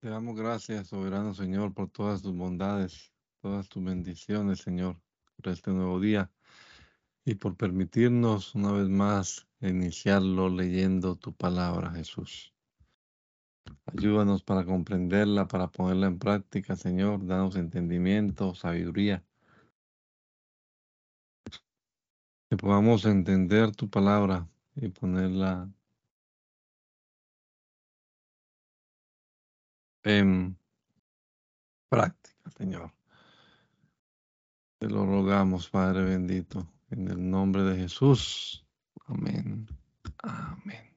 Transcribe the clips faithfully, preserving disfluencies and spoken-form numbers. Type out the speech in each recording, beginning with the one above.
Te damos gracias, soberano Señor, por todas tus bondades, todas tus bendiciones, Señor, por este nuevo día y por permitirnos una vez más iniciarlo leyendo tu palabra, Jesús. Ayúdanos para comprenderla, para ponerla en práctica, Señor. Danos entendimiento, sabiduría, que podamos entender tu palabra y ponerla en práctica, Señor. Te lo rogamos, Padre bendito, en el nombre de Jesús. Amén. Amén.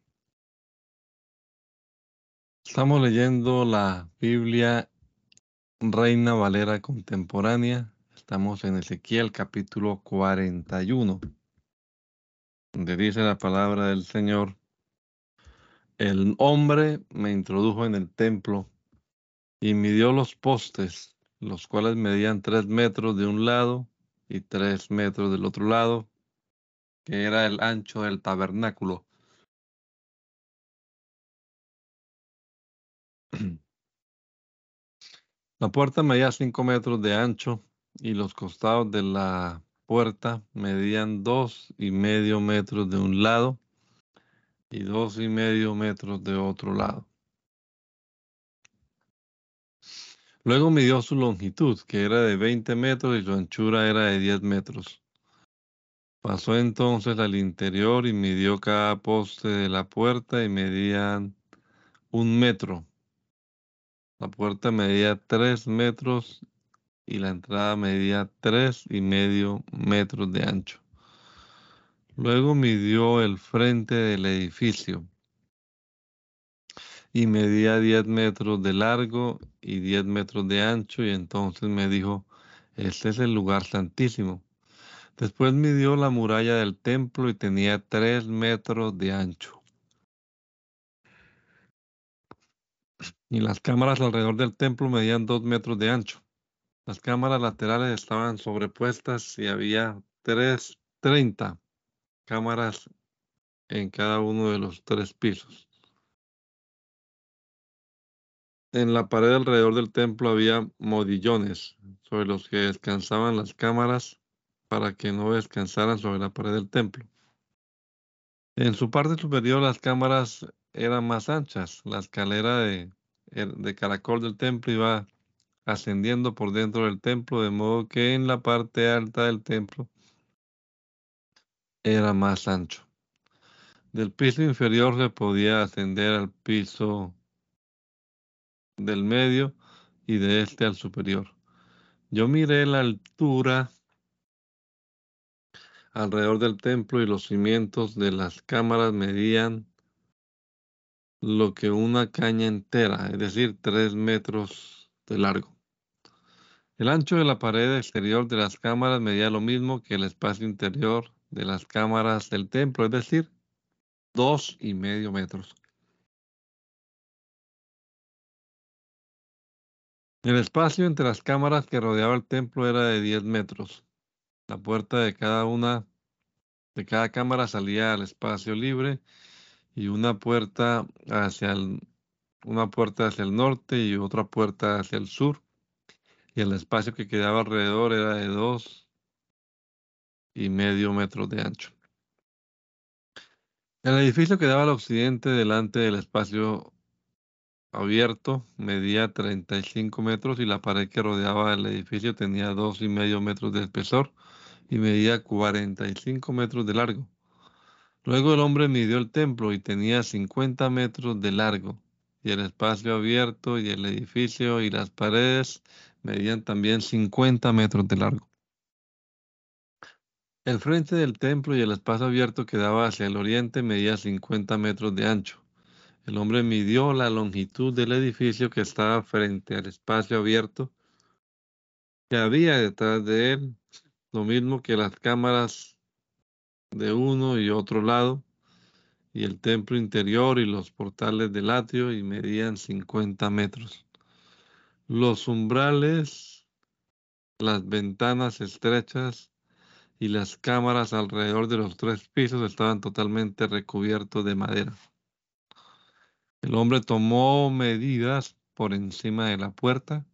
Estamos leyendo la Biblia Reina Valera Contemporánea. Estamos en Ezequiel capítulo cuarenta y uno, donde dice la palabra del Señor: el hombre me introdujo en el templo y midió los postes, los cuales medían tres metros de un lado y tres metros del otro lado, que era el ancho del tabernáculo. La puerta medía cinco metros de ancho y los costados de la puerta medían dos y medio metros de un lado y dos y medio metros de otro lado. Luego midió su longitud, que era de veinte metros, y su anchura era de diez metros. Pasó entonces al interior y midió cada poste de la puerta y medían un metro. La puerta medía tres metros y la entrada medía tres y medio metros de ancho. Luego midió el frente del edificio y medía diez metros de largo y diez metros de ancho, y entonces me dijo: este es el lugar santísimo. Después midió la muralla del templo y tenía tres metros de ancho. Y las cámaras alrededor del templo medían dos metros de ancho. Las cámaras laterales estaban sobrepuestas y había tres, treinta cámaras en cada uno de los tres pisos. En la pared alrededor del templo había modillones sobre los que descansaban las cámaras para que no descansaran sobre la pared del templo. En su parte superior las cámaras eran más anchas. La escalera de, de caracol del templo iba ascendiendo por dentro del templo, de modo que en la parte alta del templo era más ancho. Del piso inferior se podía ascender al piso del medio y de este al superior. Yo miré la altura alrededor del templo y los cimientos de las cámaras medían lo que una caña entera, es decir, tres metros de largo. El ancho de la pared exterior de las cámaras medía lo mismo que el espacio interior de las cámaras del templo, es decir, dos y medio metros. El espacio entre las cámaras que rodeaba el templo era de diez metros. La puerta de cada una de cada cámara salía al espacio libre, y una puerta hacia el, una puerta hacia el norte y otra puerta hacia el sur, y el espacio que quedaba alrededor era de dos y medio metros de ancho. El edificio que daba al occidente, delante del espacio abierto, medía treinta y cinco metros, y la pared que rodeaba el edificio tenía dos y medio metros de espesor y medía cuarenta y cinco metros de largo. Luego el hombre midió el templo y tenía cincuenta metros de largo, y el espacio abierto y el edificio y las paredes medían también cincuenta metros de largo. El frente del templo y el espacio abierto que daba hacia el oriente medía cincuenta metros de ancho. El hombre midió la longitud del edificio que estaba frente al espacio abierto que había detrás de él, lo mismo que las cámaras de uno y otro lado, y el templo interior y los portales del atrio, y medían cincuenta metros. Los umbrales, las ventanas estrechas y las cámaras alrededor de los tres pisos estaban totalmente recubiertos de madera. El hombre tomó medidas por encima de la puerta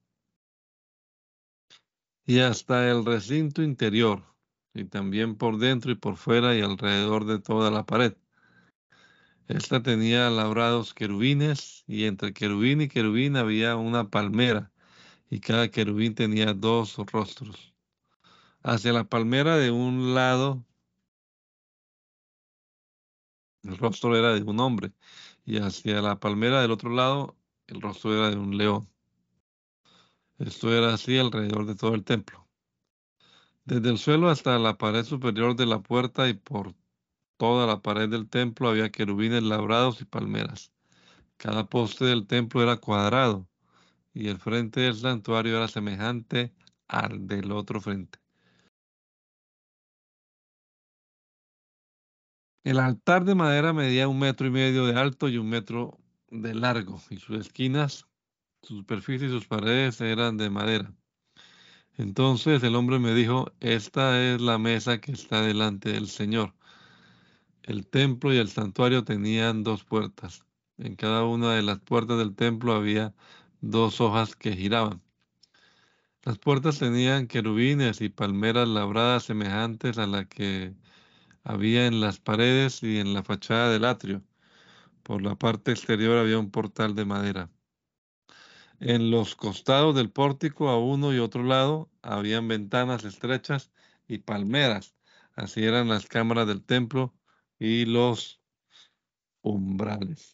y hasta el recinto interior, y también por dentro y por fuera y alrededor de toda la pared. Esta tenía labrados querubines, y entre querubín y querubín había una palmera, y cada querubín tenía dos rostros. Hacia la palmera de un lado, el rostro era de un hombre, y hacia la palmera del otro lado, el rostro era de un león. Esto era así alrededor de todo el templo. Desde el suelo hasta la pared superior de la puerta y por toda la pared del templo había querubines labrados y palmeras. Cada poste del templo era cuadrado, y el frente del santuario era semejante al del otro frente. El altar de madera medía un metro y medio de alto y un metro de largo, y sus esquinas, su superficie y sus paredes eran de madera. Entonces el hombre me dijo: esta es la mesa que está delante del Señor. El templo y el santuario tenían dos puertas. En cada una de las puertas del templo había dos hojas que giraban. Las puertas tenían querubines y palmeras labradas semejantes a la que había en las paredes y en la fachada del atrio. Por la parte exterior había un portal de madera. En los costados del pórtico, a uno y otro lado, habían ventanas estrechas y palmeras. Así eran las cámaras del templo y los umbrales.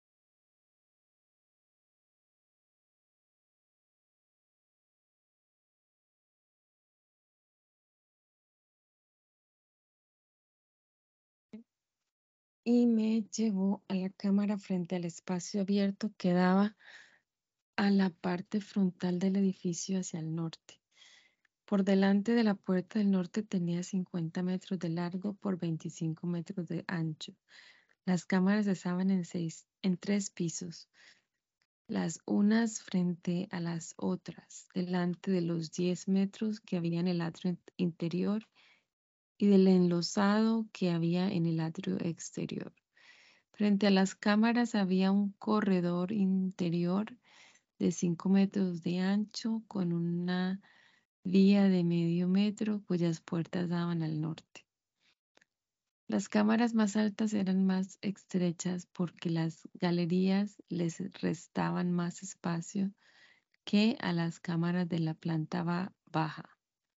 Y me llevó a la cámara frente al espacio abierto que daba a la parte frontal del edificio hacia el norte. Por delante de la puerta del norte tenía cincuenta metros de largo por veinticinco metros de ancho. Las cámaras estaban en, seis, en tres pisos, las unas frente a las otras, delante de los diez metros que había en el atrio interior y del enlosado que había en el atrio exterior. Frente a las cámaras había un corredor interior de cinco metros de ancho con una vía de medio metro cuyas puertas daban al norte. Las cámaras más altas eran más estrechas porque las galerías les restaban más espacio que a las cámaras de la planta ba- baja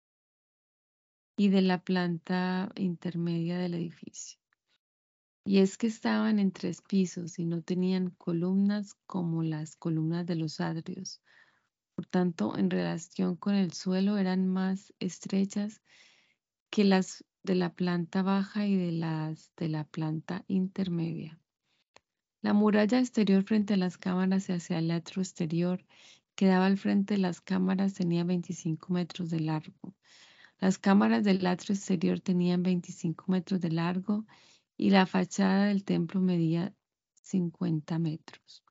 y de la planta intermedia del edificio. Y es que estaban en tres pisos y no tenían columnas como las columnas de los atrios. Por tanto, en relación con el suelo eran más estrechas que las de la planta baja y de las de la planta intermedia. La muralla exterior frente a las cámaras y hacia el atrio exterior que daba al frente de las cámaras tenía veinticinco metros de largo. Las cámaras del atrio exterior tenían veinticinco metros de largo y la fachada del templo medía cincuenta metros.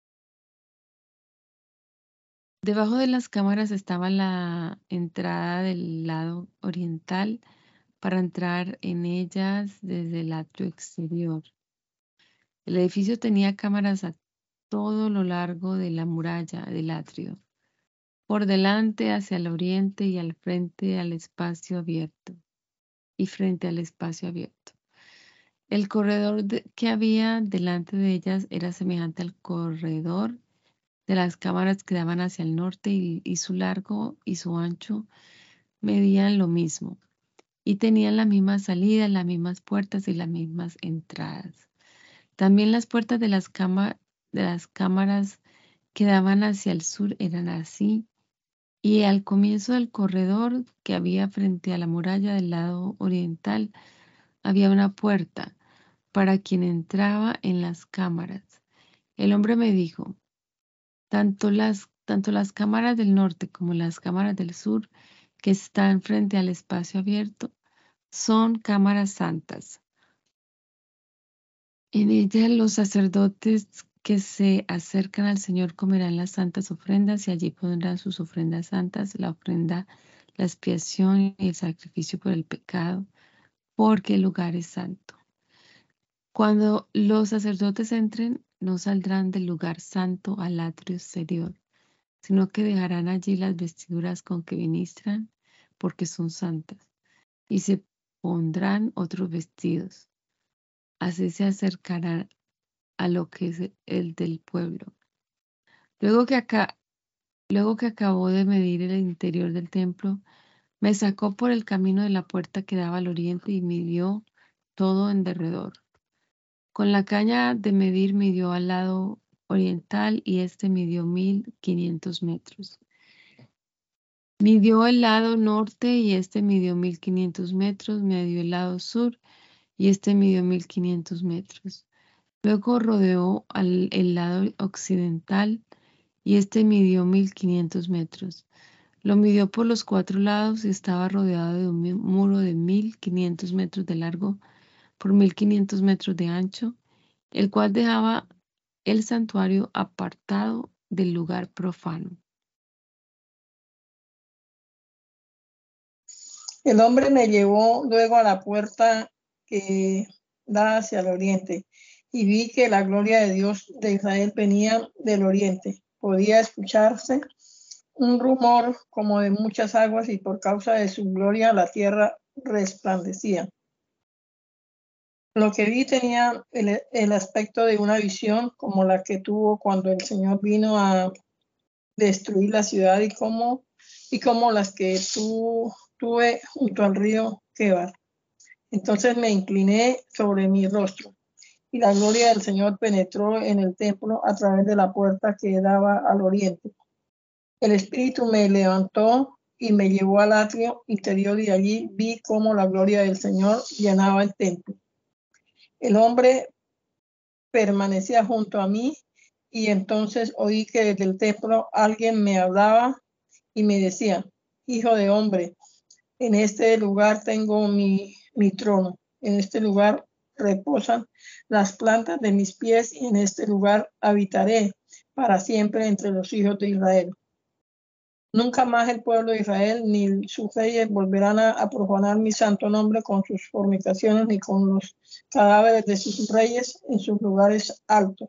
Debajo de las cámaras estaba la entrada del lado oriental para entrar en ellas desde el atrio exterior. El edificio tenía cámaras a todo lo largo de la muralla del atrio, por delante hacia el oriente y al frente al espacio abierto, y frente al espacio abierto. El corredor de- que había delante de ellas era semejante al corredor de las cámaras que daban hacia el norte y, y su largo y su ancho medían lo mismo y tenían la misma salida, las mismas puertas y las mismas entradas. También las puertas de las, cama- de las cámaras que daban hacia el sur eran así, y al comienzo del corredor que había frente a la muralla del lado oriental había una puerta para quien entraba en las cámaras. El hombre me dijo: tanto las, tanto las cámaras del norte como las cámaras del sur que están frente al espacio abierto son cámaras santas. En ellas los sacerdotes que se acercan al Señor comerán las santas ofrendas y allí pondrán sus ofrendas santas, la ofrenda, la expiación y el sacrificio por el pecado, porque el lugar es santo. Cuando los sacerdotes entren, no saldrán del lugar santo al atrio exterior, sino que dejarán allí las vestiduras con que ministran, porque son santas, y se pondrán otros vestidos. Así se acercarán a lo que es el del pueblo. Luego que, acá, luego que acabó de medir el interior del templo, me sacó por el camino de la puerta que daba al oriente y midió todo en derredor. Con la caña de medir midió al lado oriental y este midió mil quinientos metros. Midió el lado norte y este midió mil quinientos metros. Midió el lado sur y este midió mil quinientos metros. Luego rodeó al, el lado occidental y este midió mil quinientos metros. Lo midió por los cuatro lados y estaba rodeado de un muro de mil quinientos metros de largo por mil quinientos metros de ancho, el cual dejaba el santuario apartado del lugar profano. El hombre me llevó luego a la puerta que da hacia el oriente y vi que la gloria de Dios de Israel venía del oriente. Podía escucharse un rumor como de muchas aguas y por causa de su gloria la tierra resplandecía. Lo que vi tenía el, el aspecto de una visión como la que tuvo cuando el Señor vino a destruir la ciudad y como, y como las que tu, tuve junto al río Quebar. Entonces me incliné sobre mi rostro y la gloria del Señor penetró en el templo a través de la puerta que daba al oriente. El Espíritu me levantó y me llevó al atrio interior y allí vi cómo la gloria del Señor llenaba el templo. El hombre permanecía junto a mí y entonces oí que desde el templo alguien me hablaba y me decía: hijo de hombre, en este lugar tengo mi, mi trono, en este lugar reposan las plantas de mis pies y en este lugar habitaré para siempre entre los hijos de Israel. Nunca más el pueblo de Israel ni sus reyes volverán a, a profanar mi santo nombre con sus fornicaciones ni con los cadáveres de sus reyes en sus lugares altos,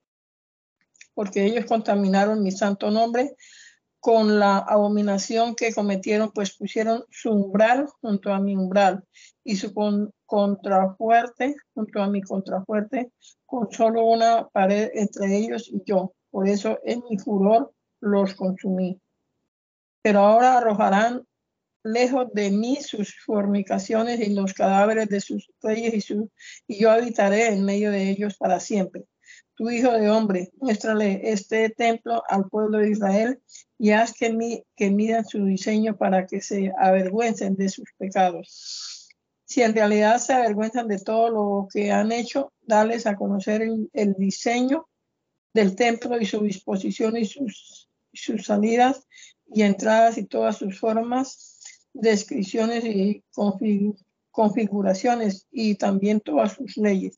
porque ellos contaminaron mi santo nombre con la abominación que cometieron, pues pusieron su umbral junto a mi umbral y su con, contrafuerte junto a mi contrafuerte, con solo una pared entre ellos y yo. Por eso en mi furor los consumí. Pero ahora arrojarán lejos de mí sus fornicaciones y los cadáveres de sus reyes y, su, y yo habitaré en medio de ellos para siempre. Tu hijo de hombre, muéstrale este templo al pueblo de Israel y haz que, mi, que midan su diseño para que se avergüencen de sus pecados. Si en realidad se avergüenzan de todo lo que han hecho, dales a conocer el, el diseño del templo y su disposición y sus, sus salidas y entradas y todas sus formas, descripciones y configuraciones y también todas sus leyes.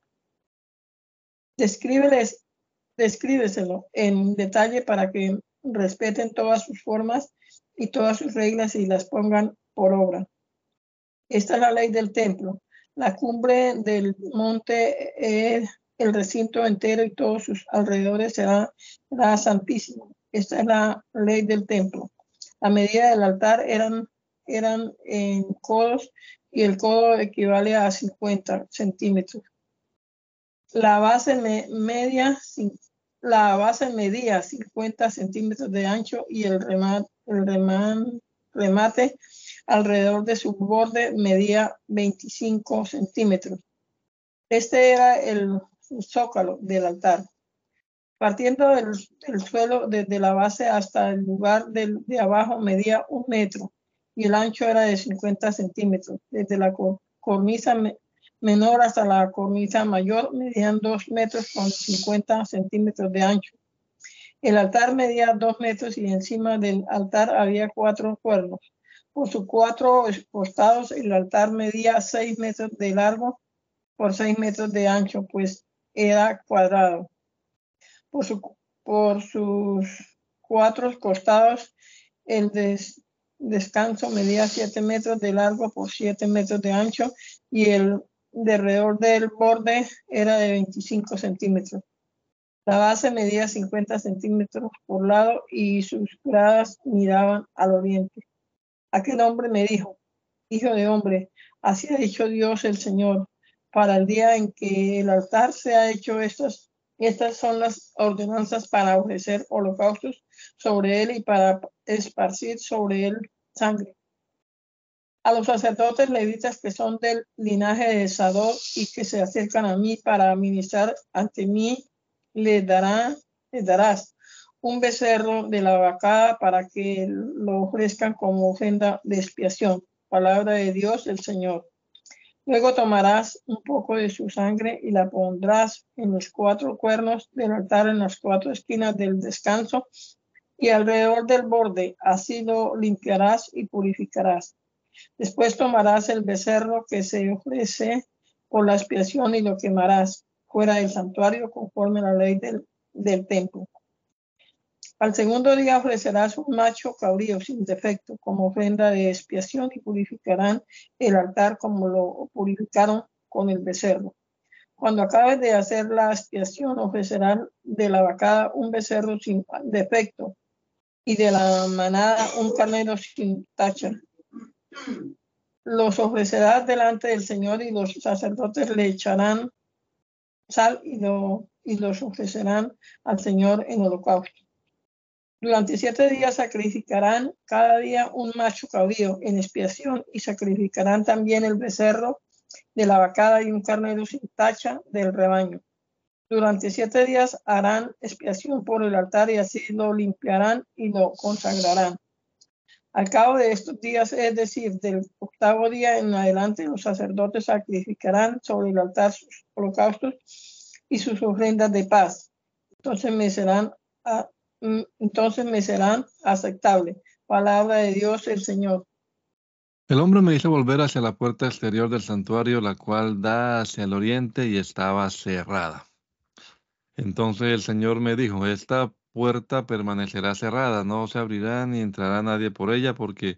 Descríbeles, descríbeselo en detalle para que respeten todas sus formas y todas sus reglas y las pongan por obra. Esta es la ley del templo. La cumbre del monte es el recinto entero y todos sus alrededores será, será santísimo. Esta es la ley del templo. La medida del altar eran, eran en codos y el codo equivale a cincuenta centímetros. La base me, media, la base medía cincuenta centímetros de ancho y el remate, el remate, remate alrededor de su borde medía veinticinco centímetros. Este era el zócalo del altar. Partiendo del, del suelo desde la base hasta el lugar del, de abajo medía un metro y el ancho era de cincuenta centímetros. Desde la cornisa me, menor hasta la cornisa mayor medían dos metros con cincuenta centímetros de ancho. El altar medía dos metros y encima del altar había cuatro cuernos. Por sus cuatro costados el altar medía seis metros de largo por seis metros de ancho, pues era cuadrado. Por, su, por sus cuatro costados el des, descanso medía siete metros de largo por siete metros de ancho y el de alrededor del borde era de veinticinco centímetros. La base medía cincuenta centímetros por lado y sus gradas miraban al oriente. Aquel hombre me dijo: hijo de hombre, así ha dicho Dios el Señor, para el día en que el altar se ha hecho estas, estas son las ordenanzas para ofrecer holocaustos sobre él y para esparcir sobre él sangre. A los sacerdotes levitas que son del linaje de Sadoc y que se acercan a mí para ministrar ante mí, les, dará, les darás un becerro de la vacada para que lo ofrezcan como ofrenda de expiación. Palabra de Dios el Señor. Luego tomarás un poco de su sangre y la pondrás en los cuatro cuernos del altar en las cuatro esquinas del descanso y alrededor del borde. Así lo limpiarás y purificarás. Después tomarás el becerro que se ofrece por la expiación y lo quemarás fuera del santuario conforme a la ley del, del templo. Al segundo día ofrecerás un macho cabrío sin defecto como ofrenda de expiación y purificarán el altar como lo purificaron con el becerro. Cuando acabes de hacer la expiación, ofrecerán de la vacada un becerro sin defecto y de la manada un carnero sin tacha. Los ofrecerás delante del Señor y los sacerdotes le echarán sal y, lo, y los ofrecerán al Señor en holocausto. Durante siete días sacrificarán cada día un macho cabrío en expiación y sacrificarán también el becerro de la vacada y un carnero sin tacha del rebaño. Durante siete días harán expiación por el altar y así lo limpiarán y lo consagrarán. Al cabo de estos días, es decir, del octavo día en adelante, los sacerdotes sacrificarán sobre el altar sus holocaustos y sus ofrendas de paz. Entonces me serán, a, entonces me serán aceptables. Palabra de Dios el Señor. El hombre me hizo volver hacia la puerta exterior del santuario, la cual da hacia el oriente y estaba cerrada. Entonces el Señor me dijo: esta puerta permanecerá cerrada, no se abrirá ni entrará nadie por ella, porque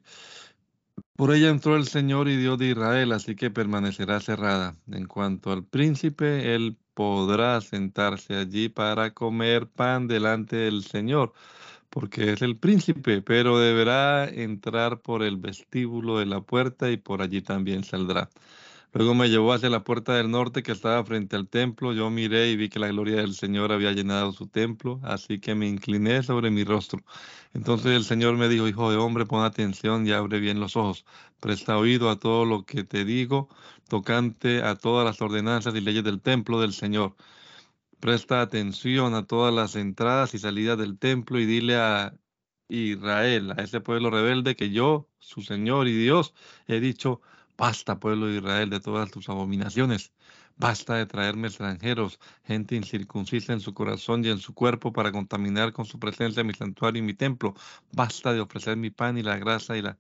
por ella entró el Señor y Dios de Israel, así que permanecerá cerrada. En cuanto al príncipe, él podrá sentarse allí para comer pan delante del Señor, porque es el príncipe, pero deberá entrar por el vestíbulo de la puerta y por allí también saldrá. Luego me llevó hacia la puerta del norte que estaba frente al templo. Yo miré y vi que la gloria del Señor había llenado su templo, así que me incliné sobre mi rostro. Entonces el Señor me dijo: hijo de hombre, pon atención y abre bien los ojos. Presta oído a todo lo que te digo tocante a todas las ordenanzas y leyes del templo del Señor. Presta atención a todas las entradas y salidas del templo y dile a Israel, a ese pueblo rebelde, que yo, su Señor y Dios, he dicho: basta, pueblo de Israel, de todas tus abominaciones. Basta de traerme extranjeros, gente incircuncisa en su corazón y en su cuerpo, para contaminar con su presencia mi santuario y mi templo. Basta de ofrecer mi pan y la grasa y la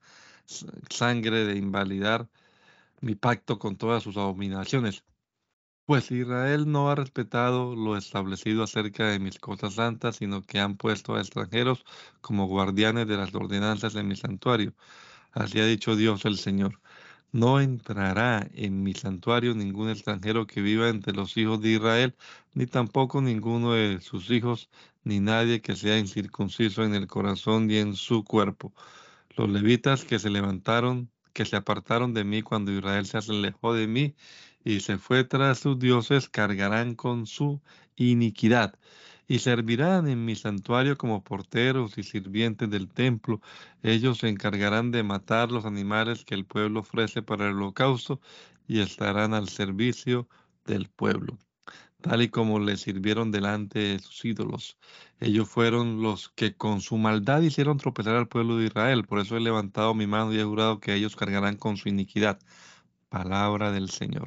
sangre, de invalidar mi pacto con todas sus abominaciones. Pues Israel no ha respetado lo establecido acerca de mis cosas santas, sino que han puesto a extranjeros como guardianes de las ordenanzas de mi santuario. Así ha dicho Dios el Señor: no entrará en mi santuario ningún extranjero que viva entre los hijos de Israel, ni tampoco ninguno de sus hijos, ni nadie que sea incircunciso en el corazón y en su cuerpo. Los levitas que se levantaron, que se apartaron de mí cuando Israel se alejó de mí y se fue tras sus dioses, cargarán con su iniquidad y servirán en mi santuario como porteros y sirvientes del templo. Ellos se encargarán de matar los animales que el pueblo ofrece para el holocausto y estarán al servicio del pueblo, tal y como le sirvieron delante de sus ídolos. Ellos fueron los que con su maldad hicieron tropezar al pueblo de Israel. Por eso he levantado mi mano y he jurado que ellos cargarán con su iniquidad. Palabra del Señor.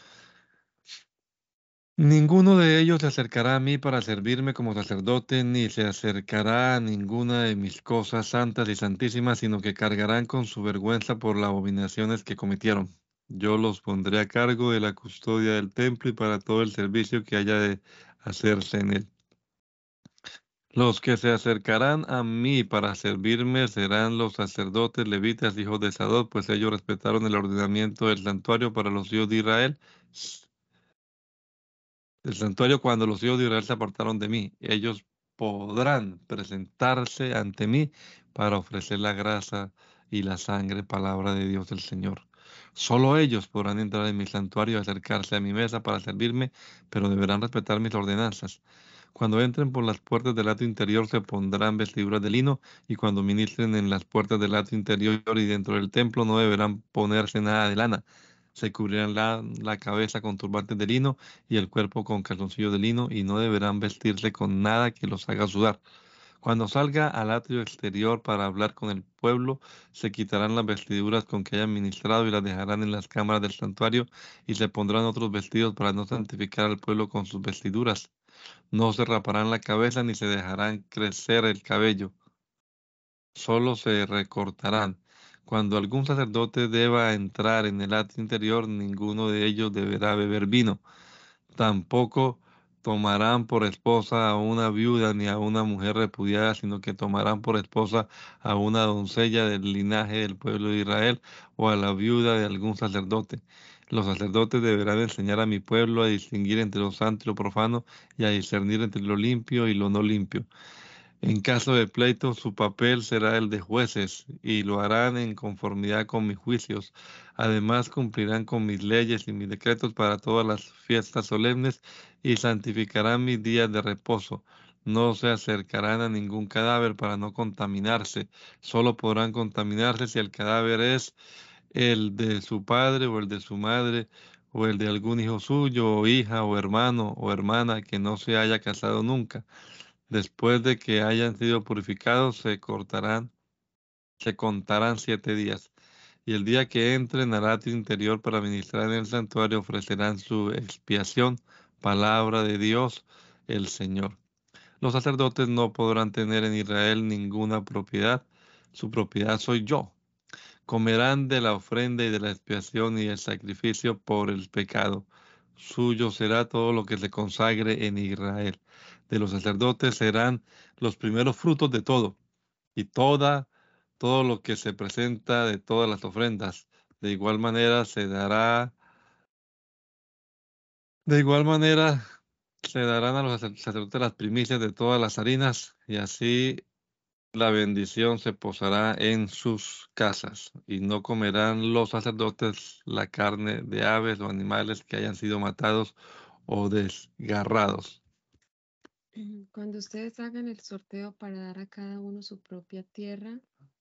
Ninguno de ellos se acercará a mí para servirme como sacerdote, ni se acercará a ninguna de mis cosas santas y santísimas, sino que cargarán con su vergüenza por las abominaciones que cometieron. Yo los pondré a cargo de la custodia del templo y para todo el servicio que haya de hacerse en él. Los que se acercarán a mí para servirme serán los sacerdotes levitas, hijos de Sadoc, pues ellos respetaron el ordenamiento del santuario para los hijos de Israel El santuario cuando los hijos de Israel se apartaron de mí. Ellos podrán presentarse ante mí para ofrecer la grasa y la sangre, palabra de Dios del Señor. Solo ellos podrán entrar en mi santuario y acercarse a mi mesa para servirme, pero deberán respetar mis ordenanzas. Cuando entren por las puertas del atrio interior se pondrán vestiduras de lino, y cuando ministren en las puertas del atrio interior y dentro del templo no deberán ponerse nada de lana. Se cubrirán la, la cabeza con turbantes de lino y el cuerpo con calzoncillos de lino, y no deberán vestirse con nada que los haga sudar. Cuando salga al atrio exterior para hablar con el pueblo, se quitarán las vestiduras con que hayan ministrado y las dejarán en las cámaras del santuario, y se pondrán otros vestidos para no santificar al pueblo con sus vestiduras. No se raparán la cabeza ni se dejarán crecer el cabello, solo se recortarán. Cuando algún sacerdote deba entrar en el atrio interior, ninguno de ellos deberá beber vino. Tampoco tomarán por esposa a una viuda ni a una mujer repudiada, sino que tomarán por esposa a una doncella del linaje del pueblo de Israel o a la viuda de algún sacerdote. Los sacerdotes deberán enseñar a mi pueblo a distinguir entre lo santo y lo profano, y a discernir entre lo limpio y lo no limpio. En caso de pleito, su papel será el de jueces, y lo harán en conformidad con mis juicios. Además, cumplirán con mis leyes y mis decretos para todas las fiestas solemnes, y santificarán mis días de reposo. No se acercarán a ningún cadáver para no contaminarse. Solo podrán contaminarse si el cadáver es el de su padre o el de su madre, o el de algún hijo suyo, o hija, o hermano, o hermana que no se haya casado nunca. Después de que hayan sido purificados, se cortarán, se contarán siete días. Y el día que entren al atrio interior para ministrar en el santuario, ofrecerán su expiación, palabra de Dios, el Señor. Los sacerdotes no podrán tener en Israel ninguna propiedad. Su propiedad soy yo. Comerán de la ofrenda y de la expiación y del sacrificio por el pecado. Suyo será todo lo que se consagre en Israel. De los sacerdotes serán los primeros frutos de todo, y toda, todo lo que se presenta de todas las ofrendas. De igual manera se dará, de igual manera se darán a los sacerdotes las primicias de todas las harinas, y así la bendición se posará en sus casas, y no comerán los sacerdotes la carne de aves o animales que hayan sido matados o desgarrados. Cuando ustedes hagan el sorteo para dar a cada uno su propia tierra,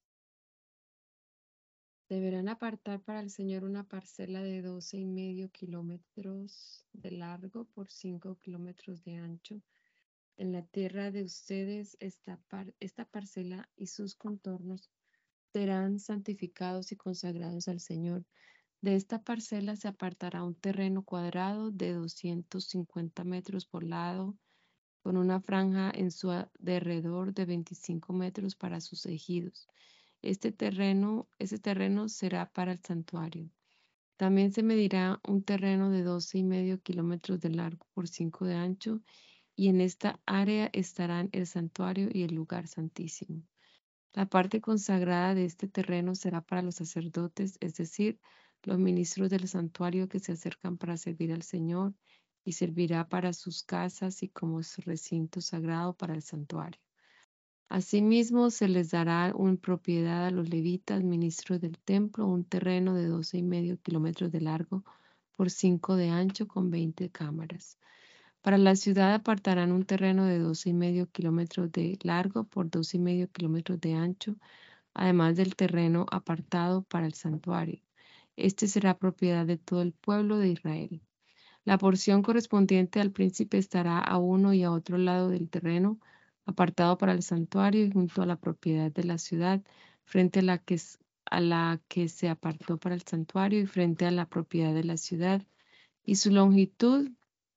deberán apartar para el Señor una parcela de doce y medio kilómetros de largo por cinco kilómetros de ancho. En la tierra de ustedes, esta, par- esta parcela y sus contornos serán santificados y consagrados al Señor. De esta parcela se apartará un terreno cuadrado de doscientos cincuenta metros por lado, con una franja en su derredor de veinticinco metros para sus ejidos. Este terreno, ese terreno será para el santuario. También se medirá un terreno de doce y medio kilómetros de largo por cinco de ancho, y en esta área estarán el santuario y el lugar santísimo. La parte consagrada de este terreno será para los sacerdotes, es decir, los ministros del santuario que se acercan para servir al Señor, y servirá para sus casas y como su recinto sagrado para el santuario. Asimismo, se les dará en propiedad a los levitas, ministros del templo, un terreno de doce y medio kilómetros de largo por cinco de ancho con veinte cámaras. Para la ciudad apartarán un terreno de doce y medio kilómetros de largo por doce y medio kilómetros de ancho, además del terreno apartado para el santuario. Este será propiedad de todo el pueblo de Israel. La porción correspondiente al príncipe estará a uno y a otro lado del terreno apartado para el santuario y junto a la propiedad de la ciudad, frente a la que, a la que se apartó para el santuario y frente a la propiedad de la ciudad, y su longitud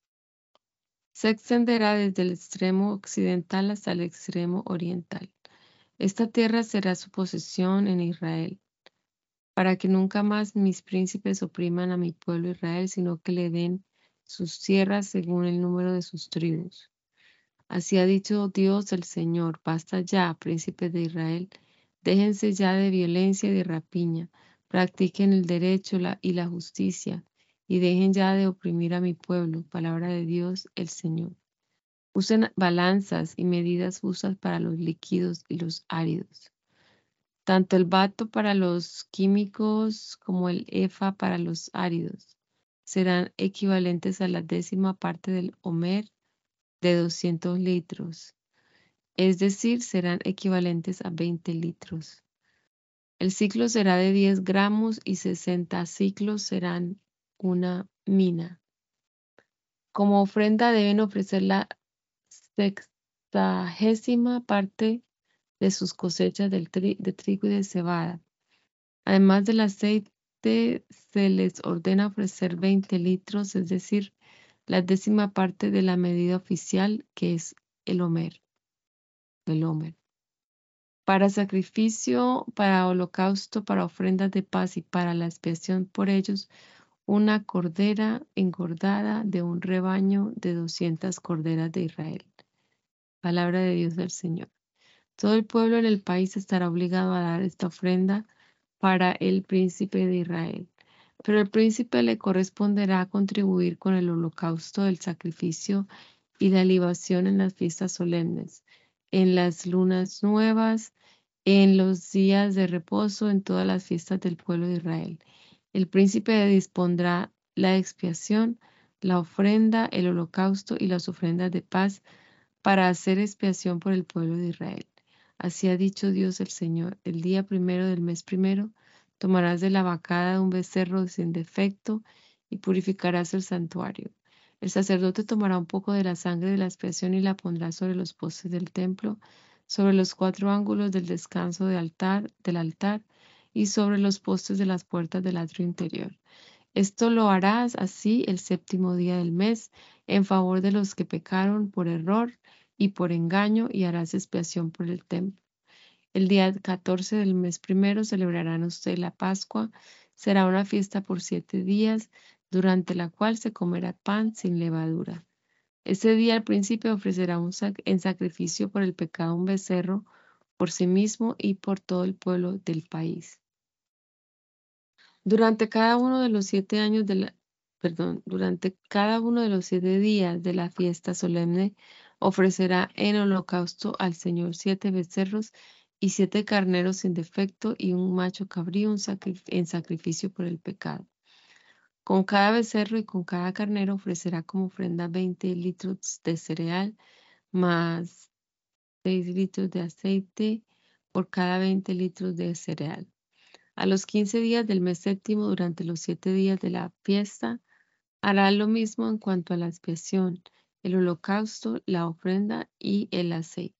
se extenderá desde el extremo occidental hasta el extremo oriental. Esta tierra será su posesión en Israel, para que nunca más mis príncipes opriman a mi pueblo Israel, sino que le den sus tierras según el número de sus tribus. Así ha dicho Dios el Señor: basta ya, príncipes de Israel, déjense ya de violencia y de rapiña, practiquen el derecho y la justicia, y dejen ya de oprimir a mi pueblo. Palabra de Dios, el Señor. Usen balanzas y medidas justas para los líquidos y los áridos. Tanto el bato para los químicos como el efa para los áridos serán equivalentes a la décima parte del homer de doscientos litros, es decir, serán equivalentes a veinte litros. El ciclo será de diez gramos y sesenta ciclos serán una mina. Como ofrenda deben ofrecer la sexagésima parte de sus cosechas del tri- de trigo y de cebada. Además del aceite, se les ordena ofrecer veinte litros, es decir, la décima parte de la medida oficial, que es el homer. El homer. Para sacrificio, para holocausto, para ofrendas de paz y para la expiación por ellos, una cordera engordada de un rebaño de doscientas corderas de Israel. Palabra de Dios del Señor. Todo el pueblo en el país estará obligado a dar esta ofrenda para el príncipe de Israel. Pero el príncipe le corresponderá contribuir con el holocausto, el sacrificio y la libación en las fiestas solemnes, en las lunas nuevas, en los días de reposo, en todas las fiestas del pueblo de Israel. El príncipe dispondrá la expiación, la ofrenda, el holocausto y las ofrendas de paz para hacer expiación por el pueblo de Israel. Así ha dicho Dios el Señor: el día primero del mes primero tomarás de la vacada de un becerro sin defecto y purificarás el santuario. El sacerdote tomará un poco de la sangre de la expiación y la pondrá sobre los postes del templo, sobre los cuatro ángulos del descanso de altar, del altar y sobre los postes de las puertas del atrio interior. Esto lo harás así el séptimo día del mes, en favor de los que pecaron por error y por engaño, y harás expiación por el templo. El día catorce del mes primero celebrarán ustedes la Pascua. Será una fiesta por siete días, durante la cual se comerá pan sin levadura. Ese día el príncipe ofrecerá un sac en sacrificio por el pecado un becerro por sí mismo y por todo el pueblo del país. Durante cada uno de los siete años de la, perdón, durante cada uno de los siete días de la fiesta solemne ofrecerá en holocausto al Señor siete becerros y siete carneros sin defecto y un macho cabrío un sacri- en sacrificio por el pecado. Con cada becerro y con cada carnero ofrecerá como ofrenda veinte litros de cereal más seis litros de aceite por cada veinte litros de cereal. A los quince días del mes séptimo, durante los siete días de la fiesta, hará lo mismo en cuanto a la expiación, el holocausto, la ofrenda y el aceite.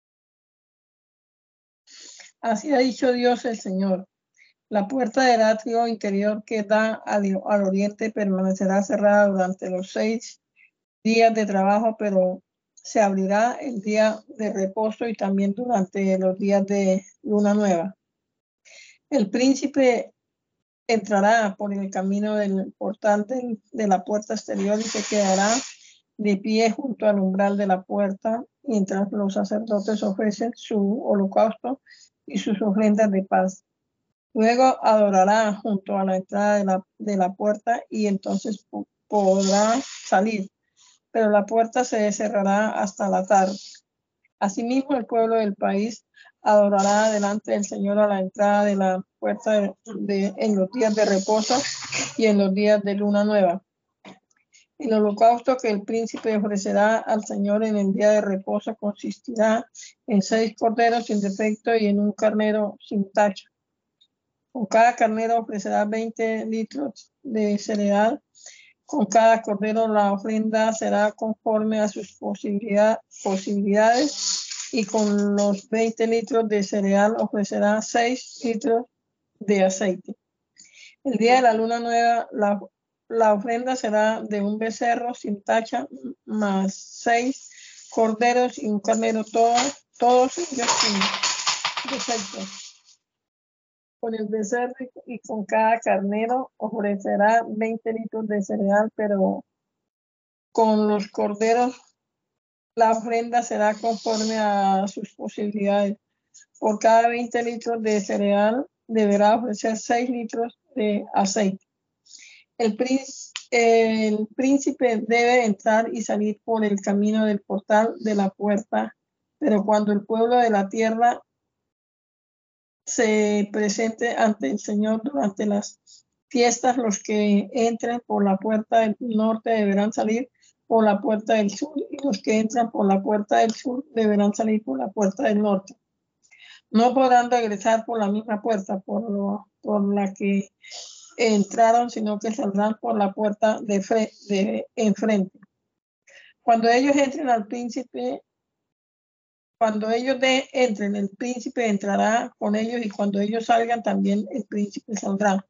Así ha dicho Dios el Señor. La puerta del atrio interior que da al, al oriente permanecerá cerrada durante los seis días de trabajo, pero se abrirá el día de reposo y también durante los días de luna nueva. El príncipe entrará por el camino del portal del, de la puerta exterior y se quedará de pie junto al umbral de la puerta mientras los sacerdotes ofrecen su holocausto y sus ofrendas de paz. Luego adorará junto a la entrada de la, de la puerta y entonces podrá salir, pero la puerta se cerrará hasta la tarde. Asimismo, el pueblo del país adorará delante del Señor a la entrada de la puerta de, de, en los días de reposo y en los días de luna nueva. El holocausto que el príncipe ofrecerá al Señor en el día de reposo consistirá en seis corderos sin defecto y en un carnero sin tacha. Con cada carnero ofrecerá veinte litros de cereal. Con cada cordero la ofrenda será conforme a sus posibilidad, posibilidades y con los veinte litros de cereal ofrecerá seis litros de aceite. El día de la luna nueva la, la ofrenda será de un becerro sin tacha más seis corderos y un carnero, todos, todos ellos sin defecto. Con el becerro y con cada carnero ofrecerá veinte litros de cereal, pero con los corderos la ofrenda será conforme a sus posibilidades. Por cada veinte litros de cereal deberá ofrecer seis litros de aceite. El príncipe, el príncipe debe entrar y salir por el camino del portal de la puerta, pero cuando el pueblo de la tierra se presente ante el Señor durante las fiestas, los que entren por la puerta del norte deberán salir por la puerta del sur, y los que entran por la puerta del sur deberán salir por la puerta del norte. No podrán regresar por la misma puerta por, lo, por la que entraron, sino que saldrán por la puerta de, fre de enfrente. Cuando ellos entren al príncipe, cuando ellos de, entren, el príncipe entrará con ellos, y cuando ellos salgan, también el príncipe saldrá.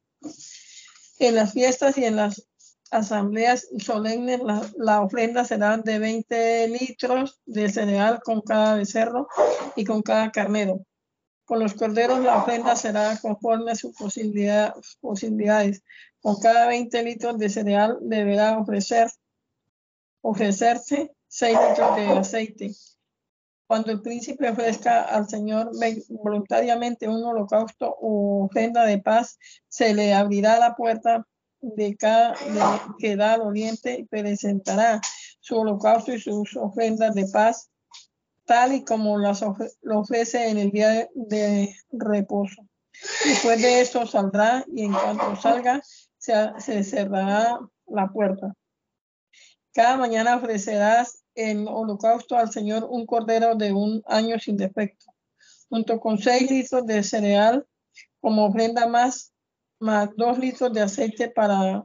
En las fiestas y en las asambleas solemnes, la, la ofrenda será de veinte litros de cereal con cada becerro y con cada carnero. Con los corderos la ofrenda será conforme a sus posibilidad, posibilidades. Con cada veinte litros de cereal deberá ofrecer, ofrecerse seis litros de aceite. Cuando el príncipe ofrezca al Señor voluntariamente un holocausto o ofrenda de paz, se le abrirá la puerta de cada de, que da al oriente y presentará su holocausto y sus ofrendas de paz, tal y como las ofre, lo ofrece en el día de, de reposo. Después de esto saldrá, y en cuanto salga, se, se cerrará la puerta. Cada mañana ofrecerás en holocausto al Señor un cordero de un año sin defecto, junto con seis litros de cereal como ofrenda, más, más dos litros de aceite para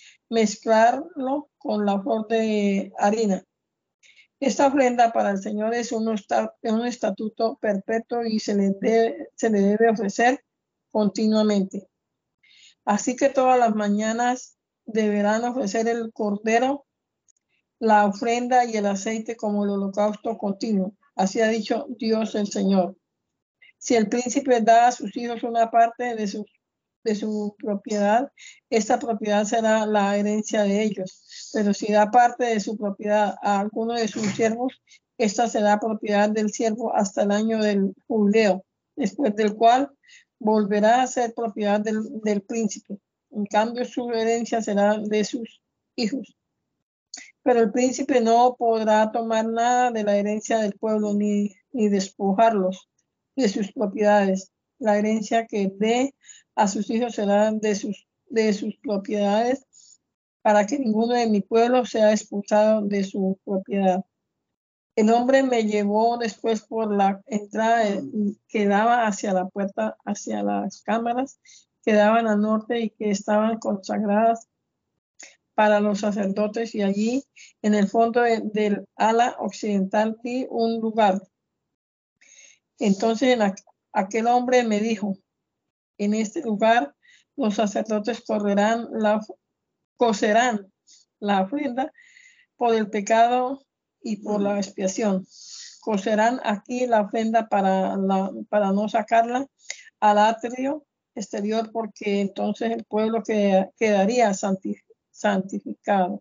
mezclarlo con la flor de harina. Esta ofrenda para el Señor es un, un estatuto perpetuo y se le, debe, se le debe ofrecer continuamente. Así que todas las mañanas deberán ofrecer el cordero, la ofrenda y el aceite como el holocausto continuo. Así ha dicho Dios el Señor. Si el príncipe da a sus hijos una parte de su, de su propiedad, esta propiedad será la herencia de ellos. Pero si da parte de su propiedad a alguno de sus siervos, esta será propiedad del siervo hasta el año del jubileo, después del cual volverá a ser propiedad del, del príncipe. En cambio, su herencia será de sus hijos. Pero el príncipe no podrá tomar nada de la herencia del pueblo, ni, ni despojarlos de sus propiedades. La herencia que dé a sus hijos será de sus, de sus propiedades, para que ninguno de mi pueblo sea expulsado de su propiedad. El hombre me llevó después por la entrada que daba hacia la puerta, hacia las cámaras que daban al norte y que estaban consagradas para los sacerdotes, y allí en el fondo de, del ala occidental vi un lugar. Entonces aqu aquel hombre me dijo: en este lugar los sacerdotes correrán la, cocerán la ofrenda por el pecado y por la expiación. Cocerán aquí la ofrenda para, la, para no sacarla al atrio exterior, porque entonces el pueblo que, quedaría santificado. santificado.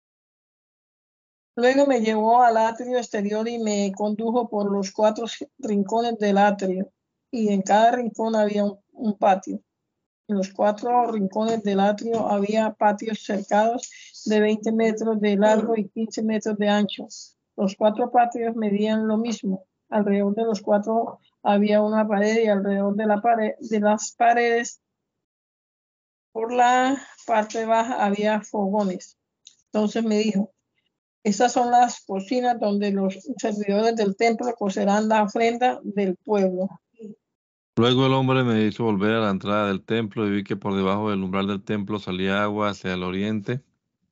Luego me llevó al atrio exterior y me condujo por los cuatro rincones del atrio, y en cada rincón había un, un patio. En los cuatro rincones del atrio había patios cercados de veinte metros de largo y quince metros de ancho. Los cuatro patios medían lo mismo. Alrededor de los cuatro había una pared, y alrededor de, la pared, de las paredes por la parte baja había fogones. Entonces me dijo: estas son las cocinas donde los servidores del templo cocerán la ofrenda del pueblo. Luego el hombre me hizo volver a la entrada del templo, y vi que por debajo del umbral del templo salía agua hacia el oriente.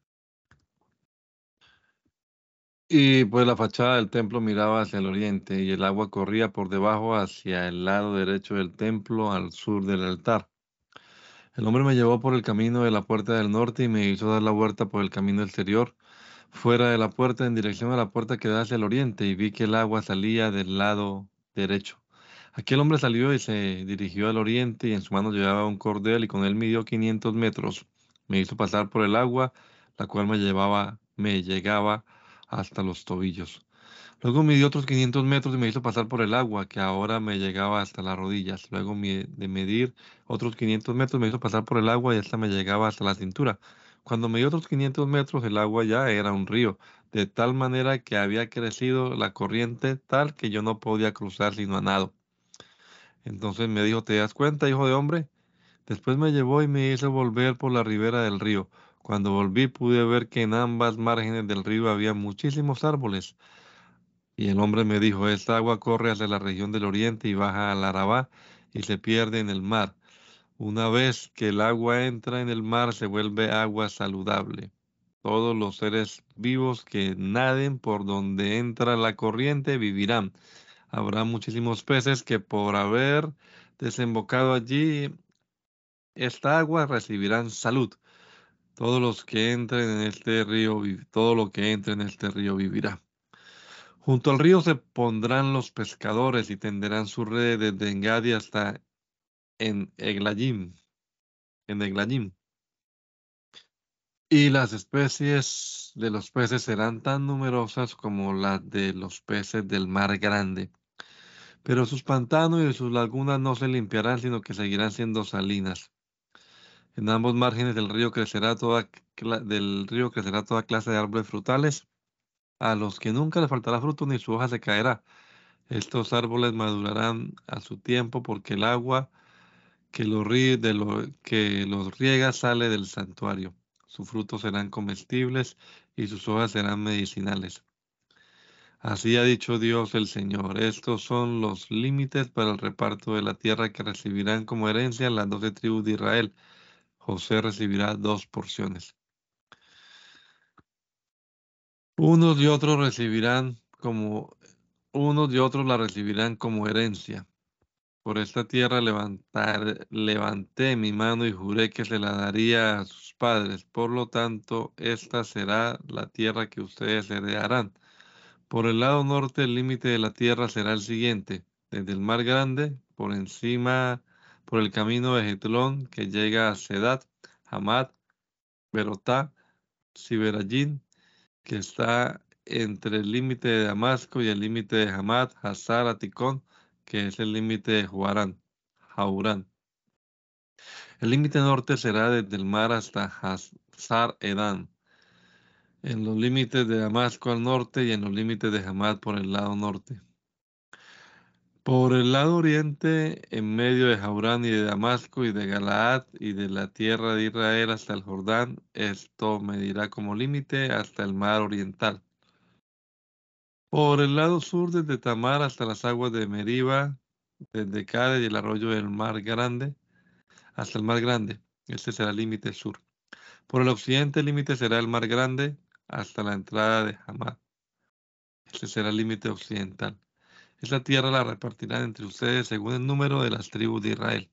Y pues la fachada del templo miraba hacia el oriente, y el agua corría por debajo hacia el lado derecho del templo, al sur del altar. El hombre me llevó por el camino de la puerta del norte y me hizo dar la vuelta por el camino exterior, fuera de la puerta, en dirección a la puerta que da hacia el oriente, y vi que el agua salía del lado derecho. Aquel hombre salió y se dirigió al oriente, y en su mano llevaba un cordel, y con él midió quinientos metros. Me hizo pasar por el agua, la cual me llevaba, me llegaba hasta los tobillos. Luego midió otros quinientos metros y me hizo pasar por el agua, que ahora me llegaba hasta las rodillas. Luego de medir otros quinientos metros me hizo pasar por el agua, y esta me llegaba hasta la cintura. Cuando medí otros quinientos metros, el agua ya era un río, de tal manera que había crecido la corriente tal que yo no podía cruzar sino a nado. Entonces me dijo, ¿te das cuenta, hijo de hombre? Después me llevó y me hizo volver por la ribera del río. Cuando volví pude ver que en ambas márgenes del río había muchísimos árboles. Y el hombre me dijo, esta agua corre hacia la región del oriente y baja al Arabá y se pierde en el mar. Una vez que el agua entra en el mar se vuelve agua saludable. Todos los seres vivos que naden por donde entra la corriente vivirán. Habrá muchísimos peces que por haber desembocado allí esta agua recibirán salud. Todos los que entren en este río, vi- todo lo que entre en este río vivirá. Junto al río se pondrán los pescadores y tenderán sus redes desde Engadi hasta en Eglayim, en Eglayim. Y las especies de los peces serán tan numerosas como las de los peces del mar grande. Pero sus pantanos y sus lagunas no se limpiarán, sino que seguirán siendo salinas. En ambos márgenes del río crecerá toda, cla- del río crecerá toda clase de árboles frutales, a los que nunca les faltará fruto ni su hoja se caerá. Estos árboles madurarán a su tiempo porque el agua que los, ríe- de lo- que los riega sale del santuario. Sus frutos serán comestibles y sus hojas serán medicinales. Así ha dicho Dios el Señor. Estos son los límites para el reparto de la tierra que recibirán como herencia las doce tribus de Israel. José recibirá dos porciones. Unos y otros recibirán como, unos y otros la recibirán como herencia. Por esta tierra levantar, levanté mi mano y juré que se la daría a sus padres. Por lo tanto, esta será la tierra que ustedes heredarán. Por el lado norte, el límite de la tierra será el siguiente: desde el mar grande, por encima, por el camino de Hetlón, que llega a Sedat, Hamad, Berotá, Siberayín, que está entre el límite de Damasco y el límite de Hamad, Hazar Aticón, que es el límite de Juarán, Jaurán. El límite norte será desde el mar hasta Hazar Edán, en los límites de Damasco al norte y en los límites de Hamad por el lado norte. Por el lado oriente, en medio de Jaurán y de Damasco y de Galaad y de la tierra de Israel hasta el Jordán, esto medirá como límite hasta el mar oriental. Por el lado sur, desde Tamar hasta las aguas de Meriba, desde Cade y el arroyo del mar grande, hasta el mar grande. Este será el límite sur. Por el occidente, el límite será el mar grande hasta la entrada de Hamad. Este será el límite occidental. Esta tierra la repartirán entre ustedes según el número de las tribus de Israel.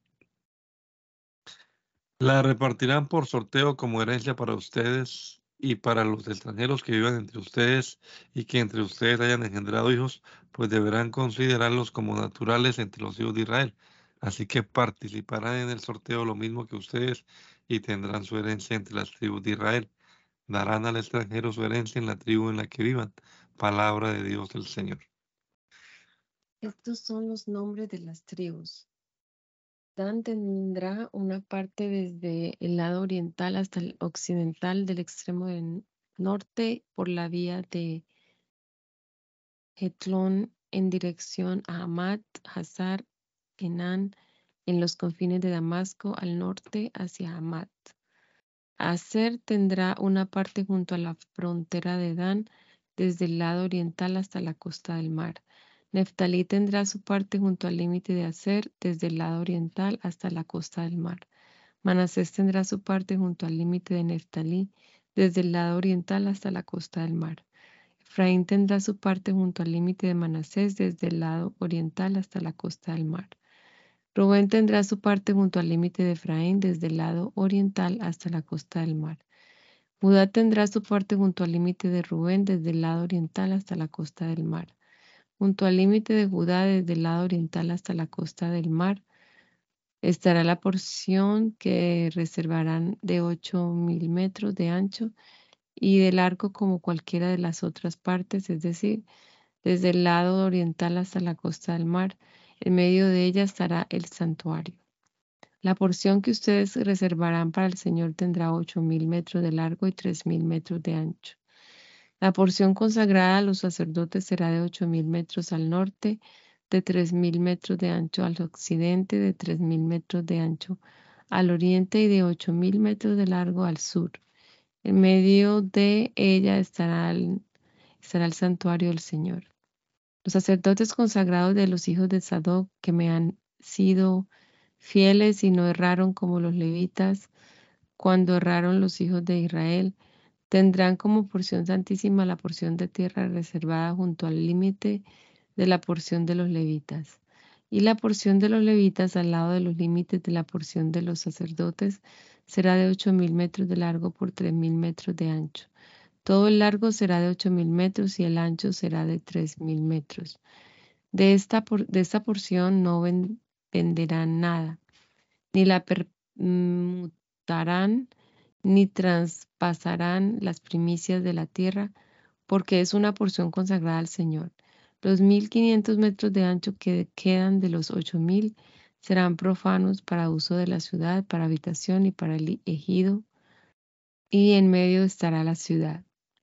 La repartirán por sorteo como herencia para ustedes y para los extranjeros que vivan entre ustedes y que entre ustedes hayan engendrado hijos, pues deberán considerarlos como naturales entre los hijos de Israel. Así que participarán en el sorteo lo mismo que ustedes y tendrán su herencia entre las tribus de Israel. Darán al extranjero su herencia en la tribu en la que vivan. Palabra de Dios del Señor. Estos son los nombres de las tribus. Dan tendrá una parte desde el lado oriental hasta el occidental del extremo del norte por la vía de Hetlón en dirección a Hamat, Hazar, Enán, en los confines de Damasco al norte hacia Hamat. Aser tendrá una parte junto a la frontera de Dan, desde el lado oriental hasta la costa del mar. Neftalí tendrá su parte junto al límite de Aser, desde el lado oriental hasta la costa del mar. Manasés tendrá su parte junto al límite de Neftalí, desde el lado oriental hasta la costa del mar. Efraín tendrá su parte junto al límite de Manasés, desde el lado oriental hasta la costa del mar. Rubén tendrá su parte junto al límite de Efraín, desde el lado oriental hasta la costa del mar. Judá tendrá su parte junto al límite de Rubén, desde el lado oriental hasta la costa del mar. Junto al límite de Judá, desde el lado oriental hasta la costa del mar, estará la porción que reservarán de ocho mil metros de ancho y de largo como cualquiera de las otras partes, es decir, desde el lado oriental hasta la costa del mar. En medio de ella estará el santuario. La porción que ustedes reservarán para el Señor tendrá ocho mil metros de largo y tres mil metros de ancho. La porción consagrada a los sacerdotes será de ocho mil metros al norte, de tres mil metros de ancho al occidente, de tres mil metros de ancho al oriente y de ocho mil metros de largo al sur. En medio de ella estará el, estará el santuario del Señor. Los sacerdotes consagrados de los hijos de Sadoc, que me han sido fieles y no erraron como los levitas, cuando erraron los hijos de Israel, tendrán como porción santísima la porción de tierra reservada junto al límite de la porción de los levitas. Y la porción de los levitas al lado de los límites de la porción de los sacerdotes será de ocho mil metros de largo por tres mil metros de ancho. Todo el largo será de ocho mil metros y el ancho será de tres mil metros. De esta, por, de esta porción no ven, venderán nada, ni la permutarán, ni traspasarán las primicias de la tierra, porque es una porción consagrada al Señor. Los mil quinientos metros de ancho que quedan de los ocho mil serán profanos para uso de la ciudad, para habitación y para el ejido, y en medio estará la ciudad.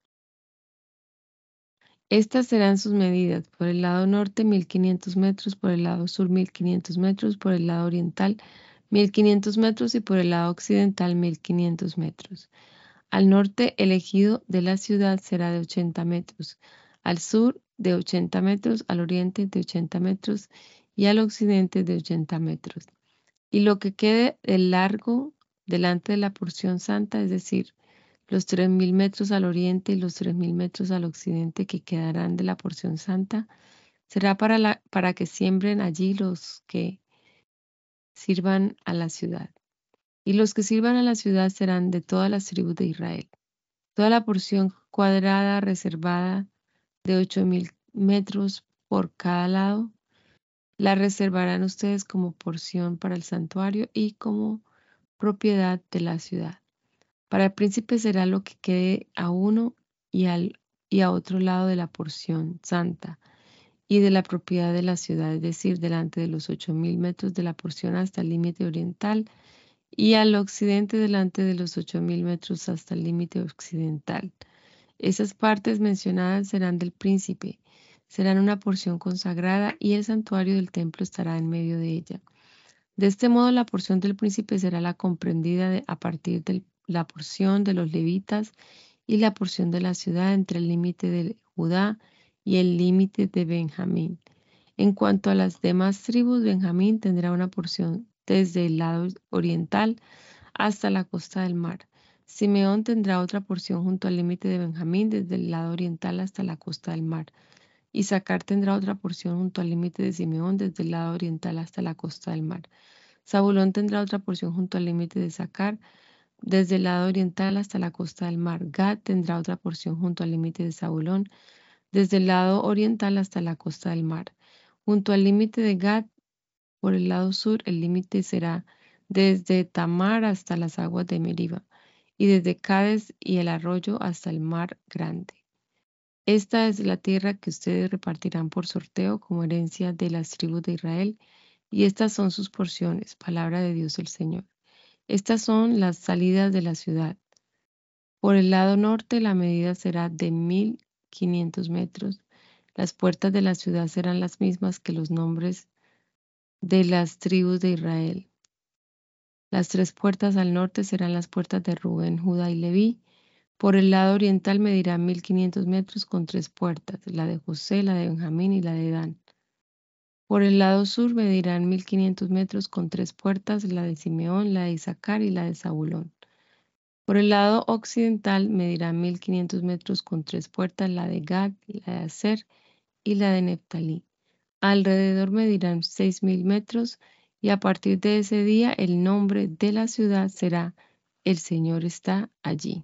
Estas serán sus medidas: por el lado norte mil quinientos metros, por el lado sur mil quinientos metros, por el lado oriental mil quinientos metros y por el lado occidental mil quinientos metros. Al norte el ejido de la ciudad será de ochenta metros, al sur de ochenta metros, al oriente de ochenta metros y al occidente de ochenta metros. Y lo que quede el largo delante de la porción santa, es decir, los tres mil metros al oriente y los tres mil metros al occidente que quedarán de la porción santa, será para, la, para que siembren allí los que sirvan a la ciudad. Y los que sirvan a la ciudad serán de todas las tribus de Israel. Toda la porción cuadrada reservada de ocho mil metros por cada lado, la reservarán ustedes como porción para el santuario y como propiedad de la ciudad. Para el príncipe será lo que quede a uno y, al, y a otro lado de la porción santa y de la propiedad de la ciudad, es decir, delante de los ocho mil metros de la porción hasta el límite oriental y al occidente delante de los ocho mil metros hasta el límite occidental. Esas partes mencionadas serán del príncipe, serán una porción consagrada y el santuario del templo estará en medio de ella. De este modo la porción del príncipe será la comprendida de, a partir de la porción de los levitas y la porción de la ciudad entre el límite de Judá y el límite de Benjamín. En cuanto a las demás tribus, Benjamín tendrá una porción desde el lado oriental hasta la costa del mar. Simeón tendrá otra porción junto al límite de Benjamín desde el lado oriental hasta la costa del mar. Isaacar tendrá otra porción junto al límite de Simeón desde el lado oriental hasta la costa del mar. Zabulón tendrá otra porción junto al límite de Isaacar desde el lado oriental hasta la costa del mar. Gad tendrá otra porción junto al límite de Zabulón desde el lado oriental hasta la costa del mar. Junto al límite de Gad, por el lado sur, el límite será desde Tamar hasta las aguas de Meriba, y desde Cades y el arroyo hasta el mar grande. Esta es la tierra que ustedes repartirán por sorteo como herencia de las tribus de Israel, y estas son sus porciones, palabra de Dios el Señor. Estas son las salidas de la ciudad. Por el lado norte la medida será de mil quinientos metros. Las puertas de la ciudad serán las mismas que los nombres de las tribus de Israel. Las tres puertas al norte serán las puertas de Rubén, Judá y Leví. Por el lado oriental medirán mil quinientos metros con tres puertas, la de José, la de Benjamín y la de Dan. Por el lado sur medirán mil quinientos metros con tres puertas, la de Simeón, la de Isaacar y la de Zabulón. Por el lado occidental medirán mil quinientos metros con tres puertas, la de Gad, la de Aser y la de Neftalí. Alrededor medirán seis mil metros y a partir de ese día el nombre de la ciudad será El Señor está allí.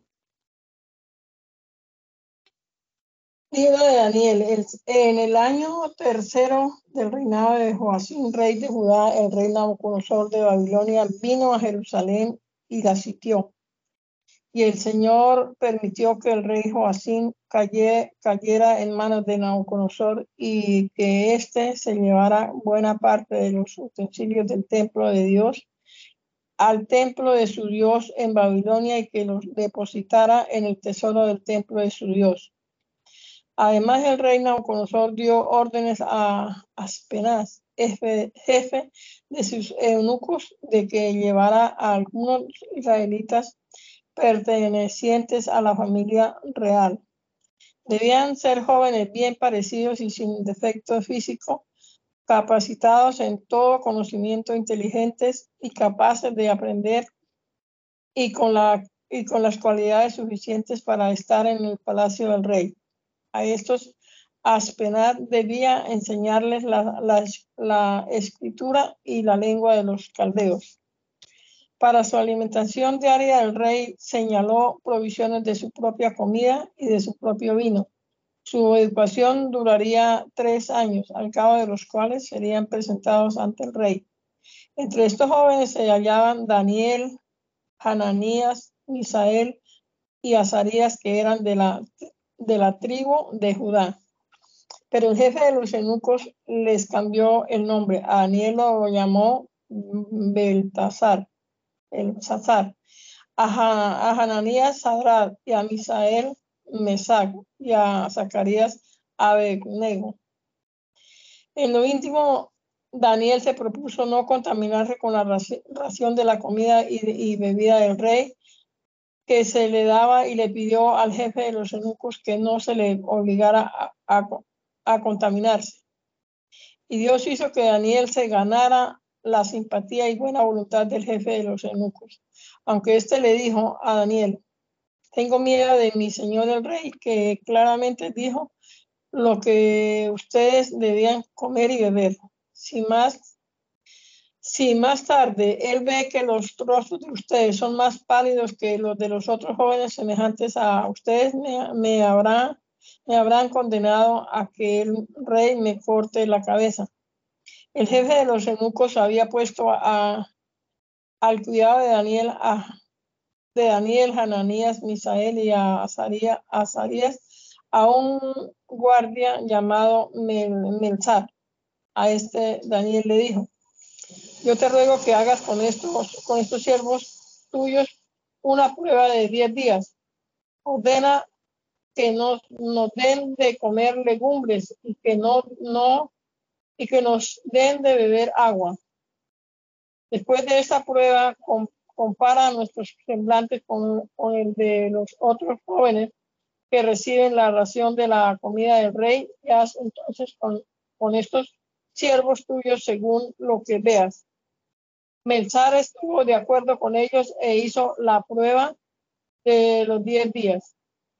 Libro de Daniel. El- en el año tercero del reinado de Joacim, rey de Judá, el rey Nabucodonosor de Babilonia vino a Jerusalén y la sitió. Y el Señor permitió que el rey Joacim caye- cayera en manos de Nabucodonosor y que éste se llevara buena parte de los utensilios del templo de Dios al templo de su Dios en Babilonia y que los depositara en el tesoro del templo de su Dios. Además, el rey Nabucodonosor dio órdenes a Aspenaz, jefe, jefe de sus eunucos, de que llevara a algunos israelitas pertenecientes a la familia real. Debían ser jóvenes bien parecidos y sin defecto físico, capacitados en todo conocimiento, inteligentes y capaces de aprender y con, la, y con las cualidades suficientes para estar en el palacio del rey. A estos Aspenaz debía enseñarles la, la, la escritura y la lengua de los caldeos. Para su alimentación diaria, el rey señaló provisiones de su propia comida y de su propio vino. Su educación duraría tres años, al cabo de los cuales serían presentados ante el rey. Entre estos jóvenes se hallaban Daniel, Hananías, Misael y Azarías, que eran de la, de la tribu de Judá. Pero el jefe de los eunucos les cambió el nombre. A Daniel lo llamó Beltasar, el Sazar. A, a Hananías, Sadrad, y a Misael, Mesac, y a Zacarías, Abednego. En lo íntimo, Daniel se propuso no contaminarse con la ración de la comida y, y bebida del rey que se le daba, y le pidió al jefe de los eunucos que no se le obligara a, a, a contaminarse. Y Dios hizo que Daniel se ganara la simpatía y buena voluntad del jefe de los eunucos, aunque éste le dijo a Daniel: tengo miedo de mi señor el rey, que claramente dijo lo que ustedes debían comer y beber. Si más, si más tarde él ve que los rostros de ustedes son más pálidos que los de los otros jóvenes semejantes a ustedes, me, me, habrá, me habrán condenado a que el rey me corte la cabeza. El jefe de los eunucos había puesto a, al cuidado de Daniel a de Daniel, Hananías, Misael y a Azarías, Azarías a un guardia llamado Mel, Melzar. A este Daniel le dijo: yo te ruego que hagas con estos, con estos siervos tuyos una prueba de diez días. Ordena que nos, nos den de comer legumbres y que no, no, y que nos den de beber agua. Después de esta prueba, con compara nuestros semblantes con, con el de los otros jóvenes que reciben la ración de la comida del rey, y haz entonces con, con estos siervos tuyos según lo que veas. Melzar estuvo de acuerdo con ellos e hizo la prueba de los diez días.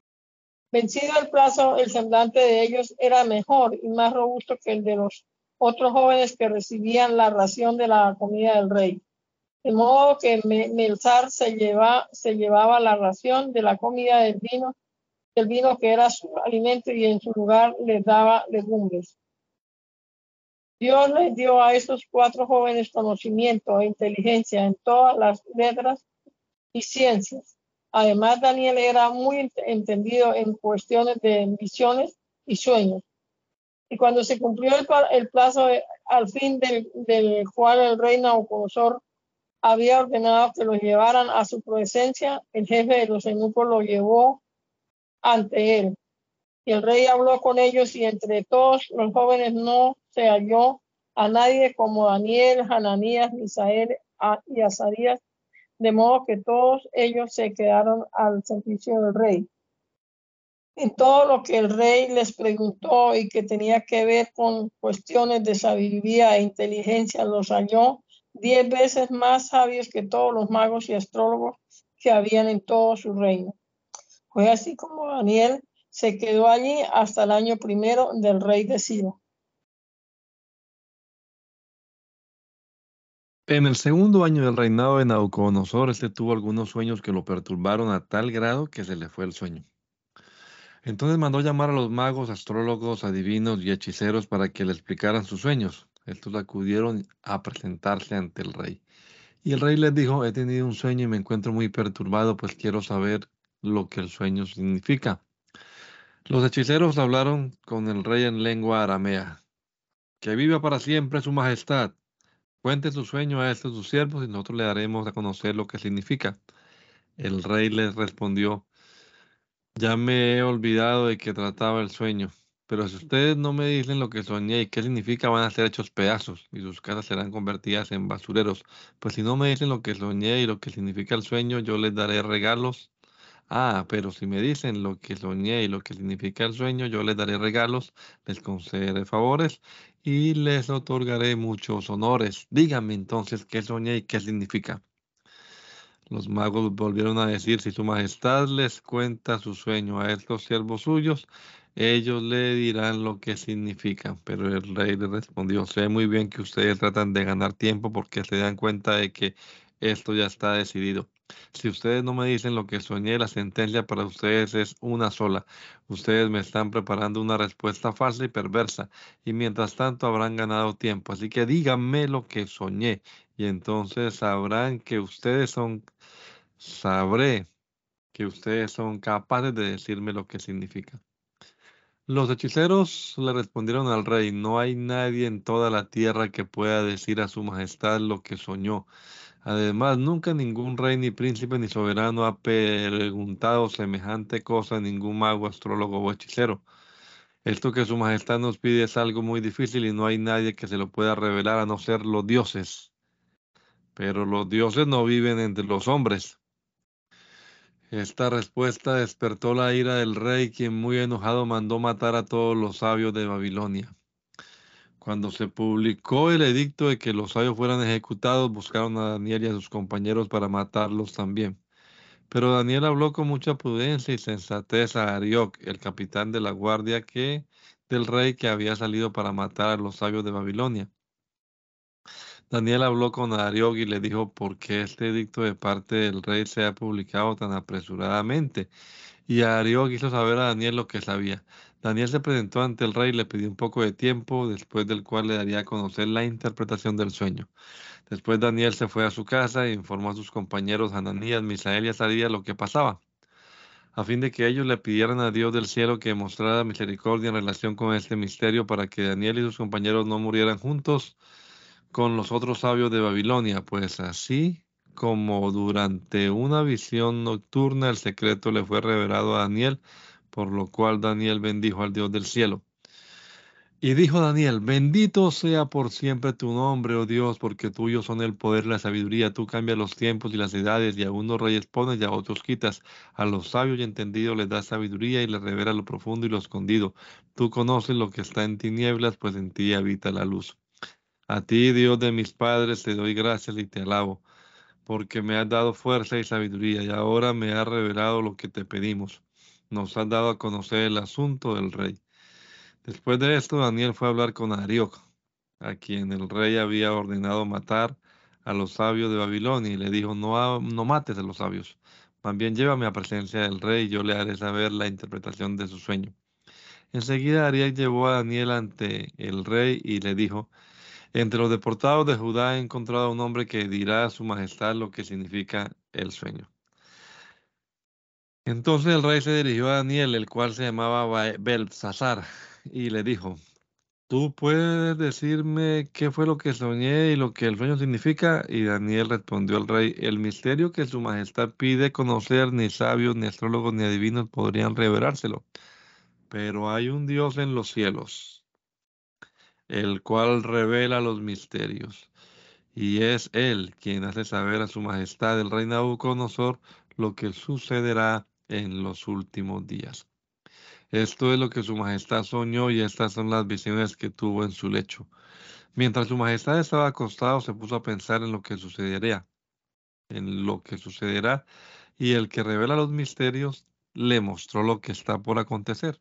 Vencido el plazo, el semblante de ellos era mejor y más robusto que el de los otros jóvenes que recibían la ración de la comida del rey. De modo que Melzar se, lleva, se llevaba la ración de la comida del vino, del vino que era su alimento, y en su lugar les daba legumbres. Dios les dio a estos cuatro jóvenes conocimiento e inteligencia en todas las letras y ciencias. Además, Daniel era muy entendido en cuestiones de visiones y sueños. Y cuando se cumplió el, el plazo de, al fin del, del cual el rey Nabucodonosor había ordenado que los llevaran a su presencia, el jefe de los eunucos lo llevó ante él. Y el rey habló con ellos, y entre todos los jóvenes no se halló a nadie como Daniel, Hananías, Misael y Azarías, de modo que todos ellos se quedaron al servicio del rey. En todo lo que el rey les preguntó y que tenía que ver con cuestiones de sabiduría e inteligencia, los halló diez veces más sabios que todos los magos y astrólogos que habían en todo su reino. Fue así como Daniel se quedó allí hasta el año primero del rey de Ciro. En el segundo año del reinado de Nabucodonosor, este tuvo algunos sueños que lo perturbaron a tal grado que se le fue el sueño. Entonces mandó llamar a los magos, astrólogos, adivinos y hechiceros para que le explicaran sus sueños. Estos acudieron a presentarse ante el rey. Y el rey les dijo: he tenido un sueño y me encuentro muy perturbado, pues quiero saber lo que el sueño significa. Los hechiceros hablaron con el rey en lengua aramea. Que viva para siempre su majestad. Cuente su sueño a estos sus siervos y nosotros le daremos a conocer lo que significa. El rey les respondió, ya me he olvidado de qué trataba el sueño, pero si ustedes no me dicen lo que soñé y qué significa, van a ser hechos pedazos y sus casas serán convertidas en basureros. Pues si no me dicen lo que soñé y lo que significa el sueño, yo les daré regalos. Ah, pero si me dicen lo que soñé y lo que significa el sueño, yo les daré regalos, les concederé favores y les otorgaré muchos honores. Díganme entonces qué soñé y qué significa. Los magos volvieron a decir, si su majestad les cuenta su sueño a estos siervos suyos, ellos le dirán lo que significa. Pero el rey le respondió, sé muy bien que ustedes tratan de ganar tiempo porque se dan cuenta de que esto ya está decidido. Si ustedes no me dicen lo que soñé, la sentencia para ustedes es una sola. Ustedes me están preparando una respuesta falsa y perversa, y mientras tanto habrán ganado tiempo. Así que díganme lo que soñé, y entonces sabrán que ustedes son Sabré que ustedes son capaces de decirme lo que significa. Los hechiceros le respondieron al rey, no hay nadie en toda la tierra que pueda decir a su majestad lo que soñó. Además, nunca ningún rey, ni príncipe, ni soberano ha preguntado semejante cosa a ningún mago, astrólogo o hechicero. Esto que su majestad nos pide es algo muy difícil y no hay nadie que se lo pueda revelar a no ser los dioses. Pero los dioses no viven entre los hombres. Esta respuesta despertó la ira del rey, quien muy enojado mandó matar a todos los sabios de Babilonia. Cuando se publicó el edicto de que los sabios fueran ejecutados, buscaron a Daniel y a sus compañeros para matarlos también. Pero Daniel habló con mucha prudencia y sensatez a Arioc, el capitán de la guardia que, del rey que había salido para matar a los sabios de Babilonia. Daniel habló con Arioc y le dijo por qué este edicto de parte del rey se ha publicado tan apresuradamente. Y Arioc quiso saber a Daniel lo que sabía. Daniel se presentó ante el rey y le pidió un poco de tiempo, después del cual le daría a conocer la interpretación del sueño. Después Daniel se fue a su casa e informó a sus compañeros Hananías, Misael y Azarías lo que pasaba, a fin de que ellos le pidieran a Dios del cielo que mostrara misericordia en relación con este misterio para que Daniel y sus compañeros no murieran juntos con los otros sabios de Babilonia, pues así como durante una visión nocturna el secreto le fue revelado a Daniel, por lo cual Daniel bendijo al Dios del cielo. Y dijo Daniel, bendito sea por siempre tu nombre, oh Dios, porque tuyo son el poder y la sabiduría. Tú cambias los tiempos y las edades, y a unos reyes pones y a otros quitas. A los sabios y entendidos les das sabiduría y les revela lo profundo y lo escondido. Tú conoces lo que está en tinieblas, pues en ti habita la luz. A ti, Dios de mis padres, te doy gracias y te alabo, porque me has dado fuerza y sabiduría, y ahora me has revelado lo que te pedimos. Nos has dado a conocer el asunto del rey. Después de esto, Daniel fue a hablar con Arioc, a quien el rey había ordenado matar a los sabios de Babilonia, y le dijo, no, ha- no mates a los sabios, más bien llévame a presencia del rey, y yo le haré saber la interpretación de su sueño. Enseguida Arioc llevó a Daniel ante el rey y le dijo, entre los deportados de Judá he encontrado a un hombre que dirá a su majestad lo que significa el sueño. Entonces el rey se dirigió a Daniel, el cual se llamaba Ba- Belsasar, y le dijo, ¿tú puedes decirme qué fue lo que soñé y lo que el sueño significa? Y Daniel respondió al rey, el misterio que su majestad pide conocer, ni sabios, ni astrólogos, ni adivinos podrían revelárselo. Pero hay un Dios en los cielos, el cual revela los misterios. Y es él quien hace saber a su majestad el rey Nabucodonosor lo que sucederá en los últimos días. Esto es lo que su majestad soñó y estas son las visiones que tuvo en su lecho. Mientras su majestad estaba acostado, se puso a pensar en lo que sucederá, en lo que sucederá, y el que revela los misterios le mostró lo que está por acontecer.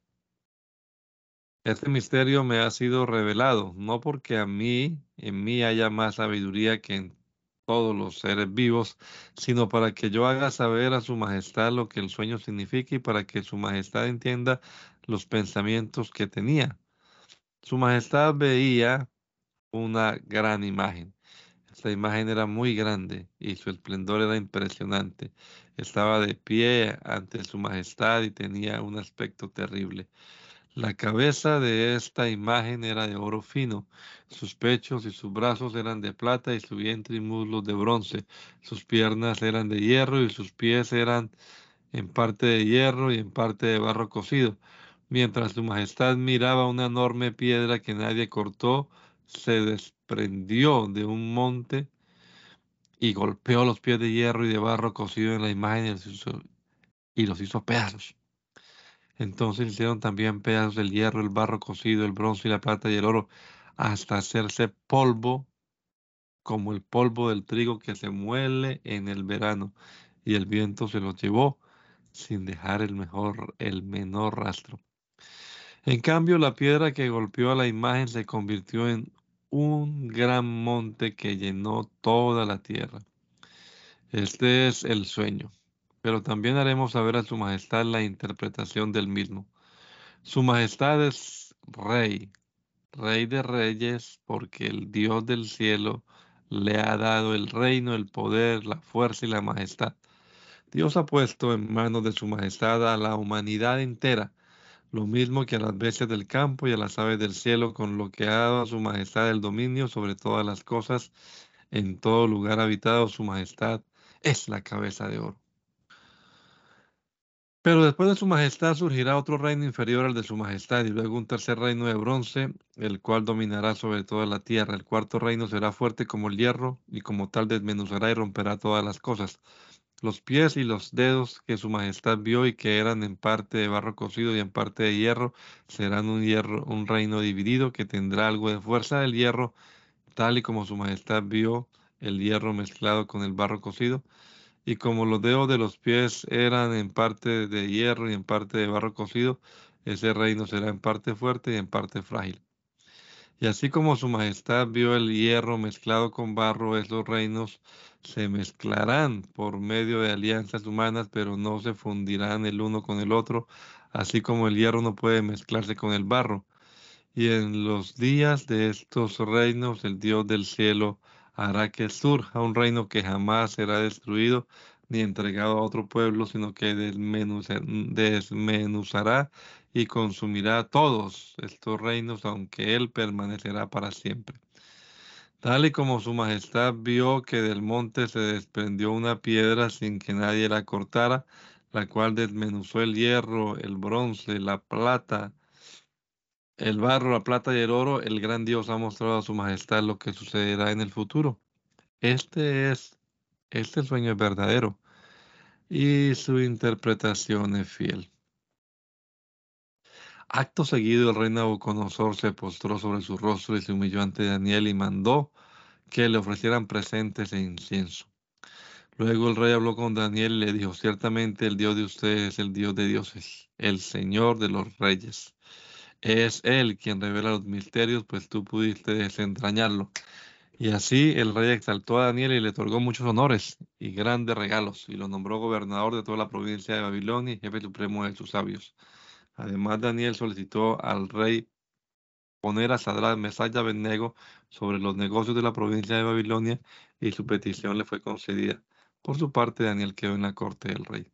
Este misterio me ha sido revelado, no porque a mí, en mí haya más sabiduría que en todos los seres vivos, sino para que yo haga saber a su majestad lo que el sueño significa y para que su majestad entienda los pensamientos que tenía. Su majestad veía una gran imagen. Esta imagen era muy grande y su esplendor era impresionante. Estaba de pie ante su majestad y tenía un aspecto terrible. La cabeza de esta imagen era de oro fino, sus pechos y sus brazos eran de plata y su vientre y muslos de bronce, sus piernas eran de hierro y sus pies eran en parte de hierro y en parte de barro cocido. Mientras su majestad miraba una enorme piedra que nadie cortó, se desprendió de un monte y golpeó los pies de hierro y de barro cocido en la imagen y los hizo, y los hizo pedazos. Entonces hicieron también pedazos el hierro, el barro cocido, el bronce y la plata y el oro, hasta hacerse polvo como el polvo del trigo que se muele en el verano, y el viento se los llevó sin dejar el mejor, el menor rastro. En cambio, la piedra que golpeó a la imagen se convirtió en un gran monte que llenó toda la tierra. Este es el sueño, pero también haremos saber a su majestad la interpretación del mismo. Su majestad es rey, rey de reyes, porque el Dios del cielo le ha dado el reino, el poder, la fuerza y la majestad. Dios ha puesto en manos de su majestad a la humanidad entera, lo mismo que a las bestias del campo y a las aves del cielo, con lo que ha dado a su majestad el dominio sobre todas las cosas. En todo lugar habitado, su majestad es la cabeza de oro. Pero después de su majestad surgirá otro reino inferior al de su majestad, y luego un tercer reino de bronce, el cual dominará sobre toda la tierra. El cuarto reino será fuerte como el hierro, y como tal desmenuzará y romperá todas las cosas. Los pies y los dedos que su majestad vio y que eran en parte de barro cocido y en parte de hierro, serán un hierro, un reino dividido que tendrá algo de fuerza del hierro, tal y como su majestad vio el hierro mezclado con el barro cocido. Y como los dedos de los pies eran en parte de hierro y en parte de barro cocido, ese reino será en parte fuerte y en parte frágil. Y así como su majestad vio el hierro mezclado con barro, esos reinos se mezclarán por medio de alianzas humanas, pero no se fundirán el uno con el otro, así como el hierro no puede mezclarse con el barro. Y en los días de estos reinos, el Dios del cielo hará que surja un reino que jamás será destruido ni entregado a otro pueblo, sino que desmenuza- desmenuzará y consumirá todos estos reinos, aunque él permanecerá para siempre. Tal y como su majestad vio que del monte se desprendió una piedra sin que nadie la cortara, la cual desmenuzó el hierro, el bronce, la plata, el barro, la plata y el oro, el gran Dios ha mostrado a su majestad lo que sucederá en el futuro. Este es, este sueño es verdadero y su interpretación es fiel. Acto seguido, el rey Nabucodonosor se postró sobre su rostro y se humilló ante Daniel y mandó que le ofrecieran presentes e incienso. Luego el rey habló con Daniel y le dijo: ciertamente el Dios de ustedes es el Dios de dioses, el Señor de los reyes. Es Él quien revela los misterios, pues tú pudiste desentrañarlo. Y así el rey exaltó a Daniel y le otorgó muchos honores y grandes regalos, y lo nombró gobernador de toda la provincia de Babilonia y jefe supremo de sus sabios. Además, Daniel solicitó al rey poner a Sadrach, Mesach y Abednego sobre los negocios de la provincia de Babilonia, y su petición le fue concedida. Por su parte, Daniel quedó en la corte del rey.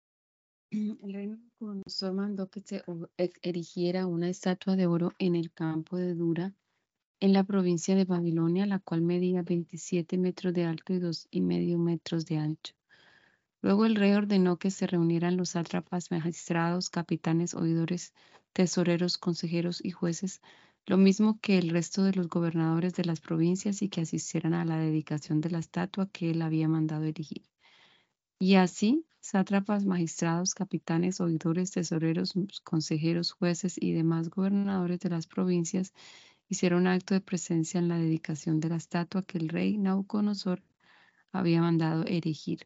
El rey Nabucodonosor mandó que se o- e- erigiera una estatua de oro en el campo de Dura, en la provincia de Babilonia, la cual medía veintisiete metros de alto y dos y medio metros de ancho. Luego el rey ordenó que se reunieran los sátrapas, magistrados, capitanes, oidores, tesoreros, consejeros y jueces, lo mismo que el resto de los gobernadores de las provincias, y que asistieran a la dedicación de la estatua que él había mandado erigir. Y así, sátrapas, magistrados, capitanes, oidores, tesoreros, consejeros, jueces y demás gobernadores de las provincias hicieron acto de presencia en la dedicación de la estatua que el rey Nabucodonosor había mandado erigir.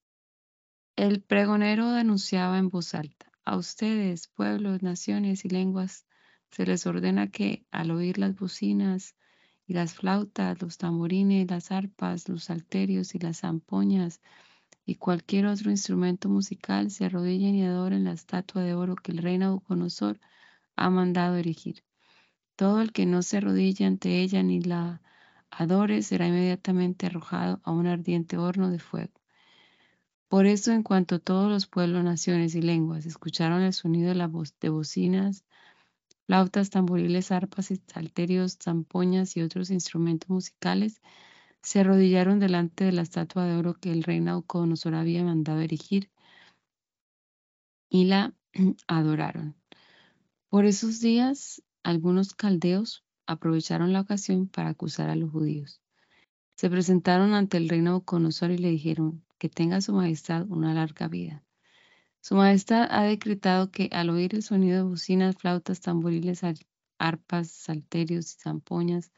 El pregonero anunciaba en voz alta: a ustedes, pueblos, naciones y lenguas, se les ordena que, al oír las bocinas y las flautas, los tamborines, las arpas, los salterios y las zampoñas y cualquier otro instrumento musical, se arrodillen y adoren la estatua de oro que el rey Nabucodonosor ha mandado erigir. Todo el que no se arrodille ante ella ni la adore será inmediatamente arrojado a un ardiente horno de fuego. Por eso, en cuanto todos los pueblos, naciones y lenguas escucharon el sonido de las bo- de bocinas flautas, tamboriles, arpas, salterios, zampoñas y otros instrumentos musicales, se arrodillaron delante de la estatua de oro que el rey Nabucodonosor había mandado erigir y la adoraron. Por esos días, algunos caldeos aprovecharon la ocasión para acusar a los judíos. Se presentaron ante el rey Nabucodonosor y le dijeron: que tenga su majestad una larga vida. Su majestad ha decretado que al oír el sonido de bocinas, flautas, tamboriles, arpas, salterios y zampoñas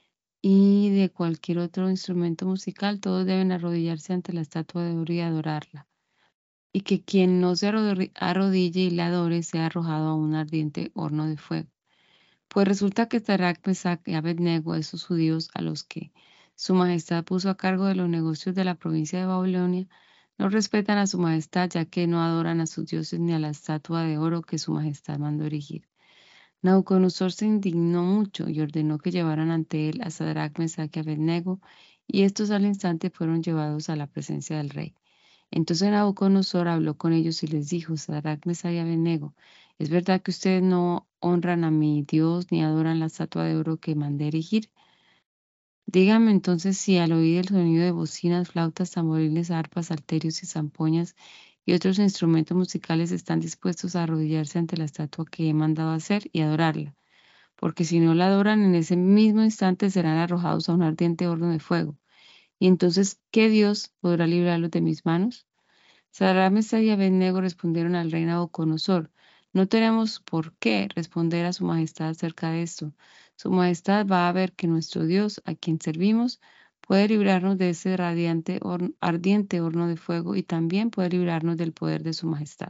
y de cualquier otro instrumento musical, todos deben arrodillarse ante la estatua de oro y adorarla, y que quien no se arrodille y la adore sea arrojado a un ardiente horno de fuego. Pues resulta que Sadrach, Mesach y Abednego, esos judíos a los que su majestad puso a cargo de los negocios de la provincia de Babilonia, no respetan a su majestad, ya que no adoran a sus dioses ni a la estatua de oro que su majestad mandó erigir. Nabucodonosor se indignó mucho y ordenó que llevaran ante él a Sadrach, Mesach y Abednego, y estos al instante fueron llevados a la presencia del rey. Entonces Nabucodonosor habló con ellos y les dijo: Sadrach, Mesach y Abednego, ¿es verdad que ustedes no honran a mi Dios ni adoran la estatua de oro que mandé erigir? Díganme entonces si al oír el sonido de bocinas, flautas, tamboriles, arpas, salterios y zampoñas y otros instrumentos musicales están dispuestos a arrodillarse ante la estatua que he mandado hacer y adorarla, porque si no la adoran, en ese mismo instante serán arrojados a un ardiente horno de fuego. Y entonces, ¿qué Dios podrá librarlos de mis manos? Sadrach, Mesach y Abednego respondieron al rey Nabucodonosor: no tenemos por qué responder a su majestad acerca de esto. Su majestad va a ver que nuestro Dios, a quien servimos, puede librarnos de ese radiante horno, ardiente horno de fuego, y también puede librarnos del poder de su majestad.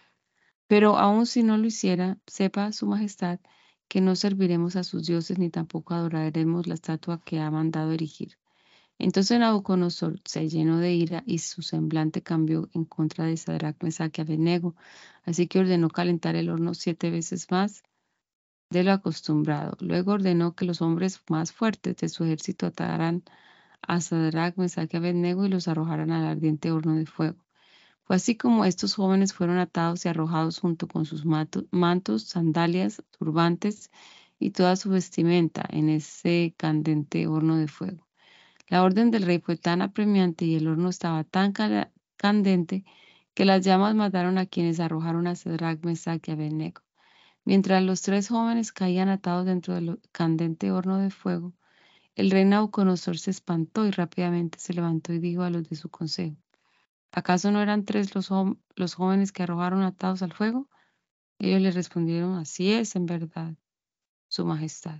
Pero aun si no lo hiciera, sepa su majestad que no serviremos a sus dioses ni tampoco adoraremos la estatua que ha mandado erigir. Entonces Nabucodonosor se llenó de ira y su semblante cambió en contra de Sadrach, Mesach y Abednego, así que ordenó calentar el horno siete veces más de lo acostumbrado. Luego ordenó que los hombres más fuertes de su ejército ataran a Sadrach, Mesach y Abednego y los arrojaran al ardiente horno de fuego. Fue así como estos jóvenes fueron atados y arrojados junto con sus mantos, sandalias, turbantes y toda su vestimenta en ese candente horno de fuego. La orden del rey fue tan apremiante y el horno estaba tan candente que las llamas mataron a quienes arrojaron a Sadrach, Mesach y Abednego. Mientras los tres jóvenes caían atados dentro del candente horno de fuego, el rey Nabucodonosor se espantó y rápidamente se levantó y dijo a los de su consejo: ¿acaso no eran tres los, los jóvenes que arrojaron atados al fuego? Ellos le respondieron: así es, en verdad, su majestad.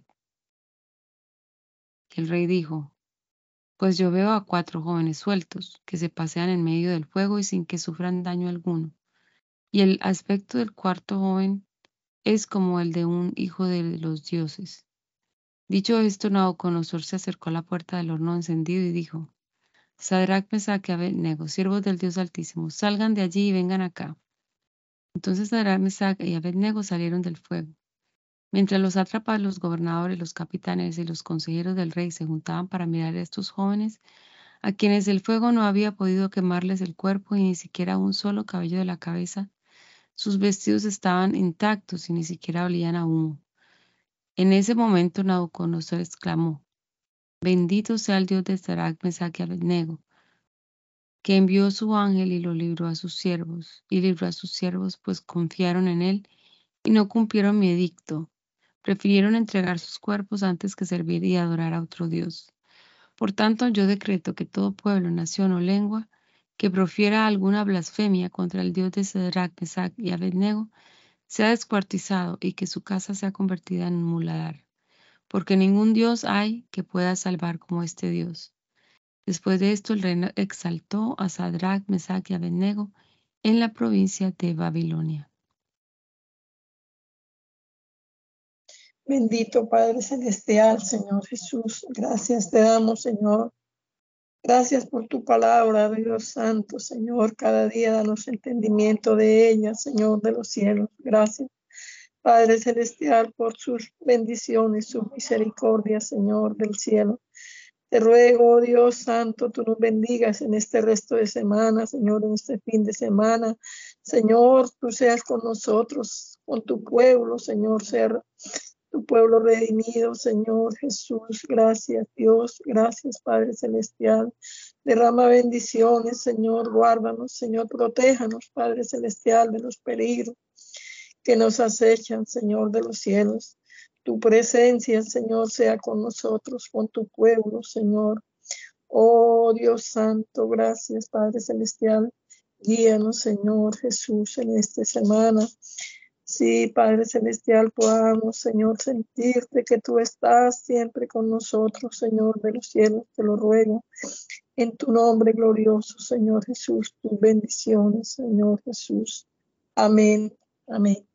El rey dijo: pues yo veo a cuatro jóvenes sueltos, que se pasean en medio del fuego y sin que sufran daño alguno. Y el aspecto del cuarto joven es como el de un hijo de los dioses. Dicho esto, Nabucodonosor se acercó a la puerta del horno encendido y dijo: Sadrach, Mesach y Abednego, siervos del Dios Altísimo, salgan de allí y vengan acá. Entonces Sadrach, Mesach y Abednego salieron del fuego. Mientras los sátrapas, los gobernadores, los capitanes y los consejeros del rey se juntaban para mirar a estos jóvenes, a quienes el fuego no había podido quemarles el cuerpo y ni siquiera un solo cabello de la cabeza, sus vestidos estaban intactos y ni siquiera olían a humo. En ese momento Nabucodonosor exclamó: bendito sea el Dios de Sadrach, Mesach y Abednego, que envió su ángel y lo libró a sus siervos, y libró a sus siervos, pues confiaron en él y no cumplieron mi edicto. Prefirieron entregar sus cuerpos antes que servir y adorar a otro Dios. Por tanto, yo decreto que todo pueblo, nación o lengua que profiera alguna blasfemia contra el Dios de Sadrach, Mesach y Abednego sea descuartizado y que su casa sea convertida en un muladar, porque ningún Dios hay que pueda salvar como este Dios. Después de esto, el rey exaltó a Sadrach, Mesach y Abednego en la provincia de Babilonia. Bendito Padre Celestial, Señor Jesús, gracias te damos, Señor. Gracias por tu palabra, Dios Santo, Señor. Cada día danos entendimiento de ella, Señor de los cielos. Gracias, Padre Celestial, por sus bendiciones, su misericordia, Señor del cielo. Te ruego, oh Dios Santo, tú nos bendigas en este resto de semana, Señor, en este fin de semana. Señor, tú seas con nosotros, con tu pueblo, Señor, ser tu pueblo redimido, Señor Jesús. Gracias, Dios. Gracias, Padre Celestial. Derrama bendiciones, Señor. Guárdanos, Señor. Protéjanos, Padre Celestial, de los peligros que nos acechan, Señor de los cielos. Tu presencia, Señor, sea con nosotros, con tu pueblo, Señor. Oh Dios Santo, gracias, Padre Celestial. Guíanos, Señor Jesús, en esta semana. Sí, Padre Celestial, podamos, Señor, sentirte que tú estás siempre con nosotros, Señor de los cielos, te lo ruego. En tu nombre glorioso, Señor Jesús, tus bendiciones, Señor Jesús. Amén. Amén.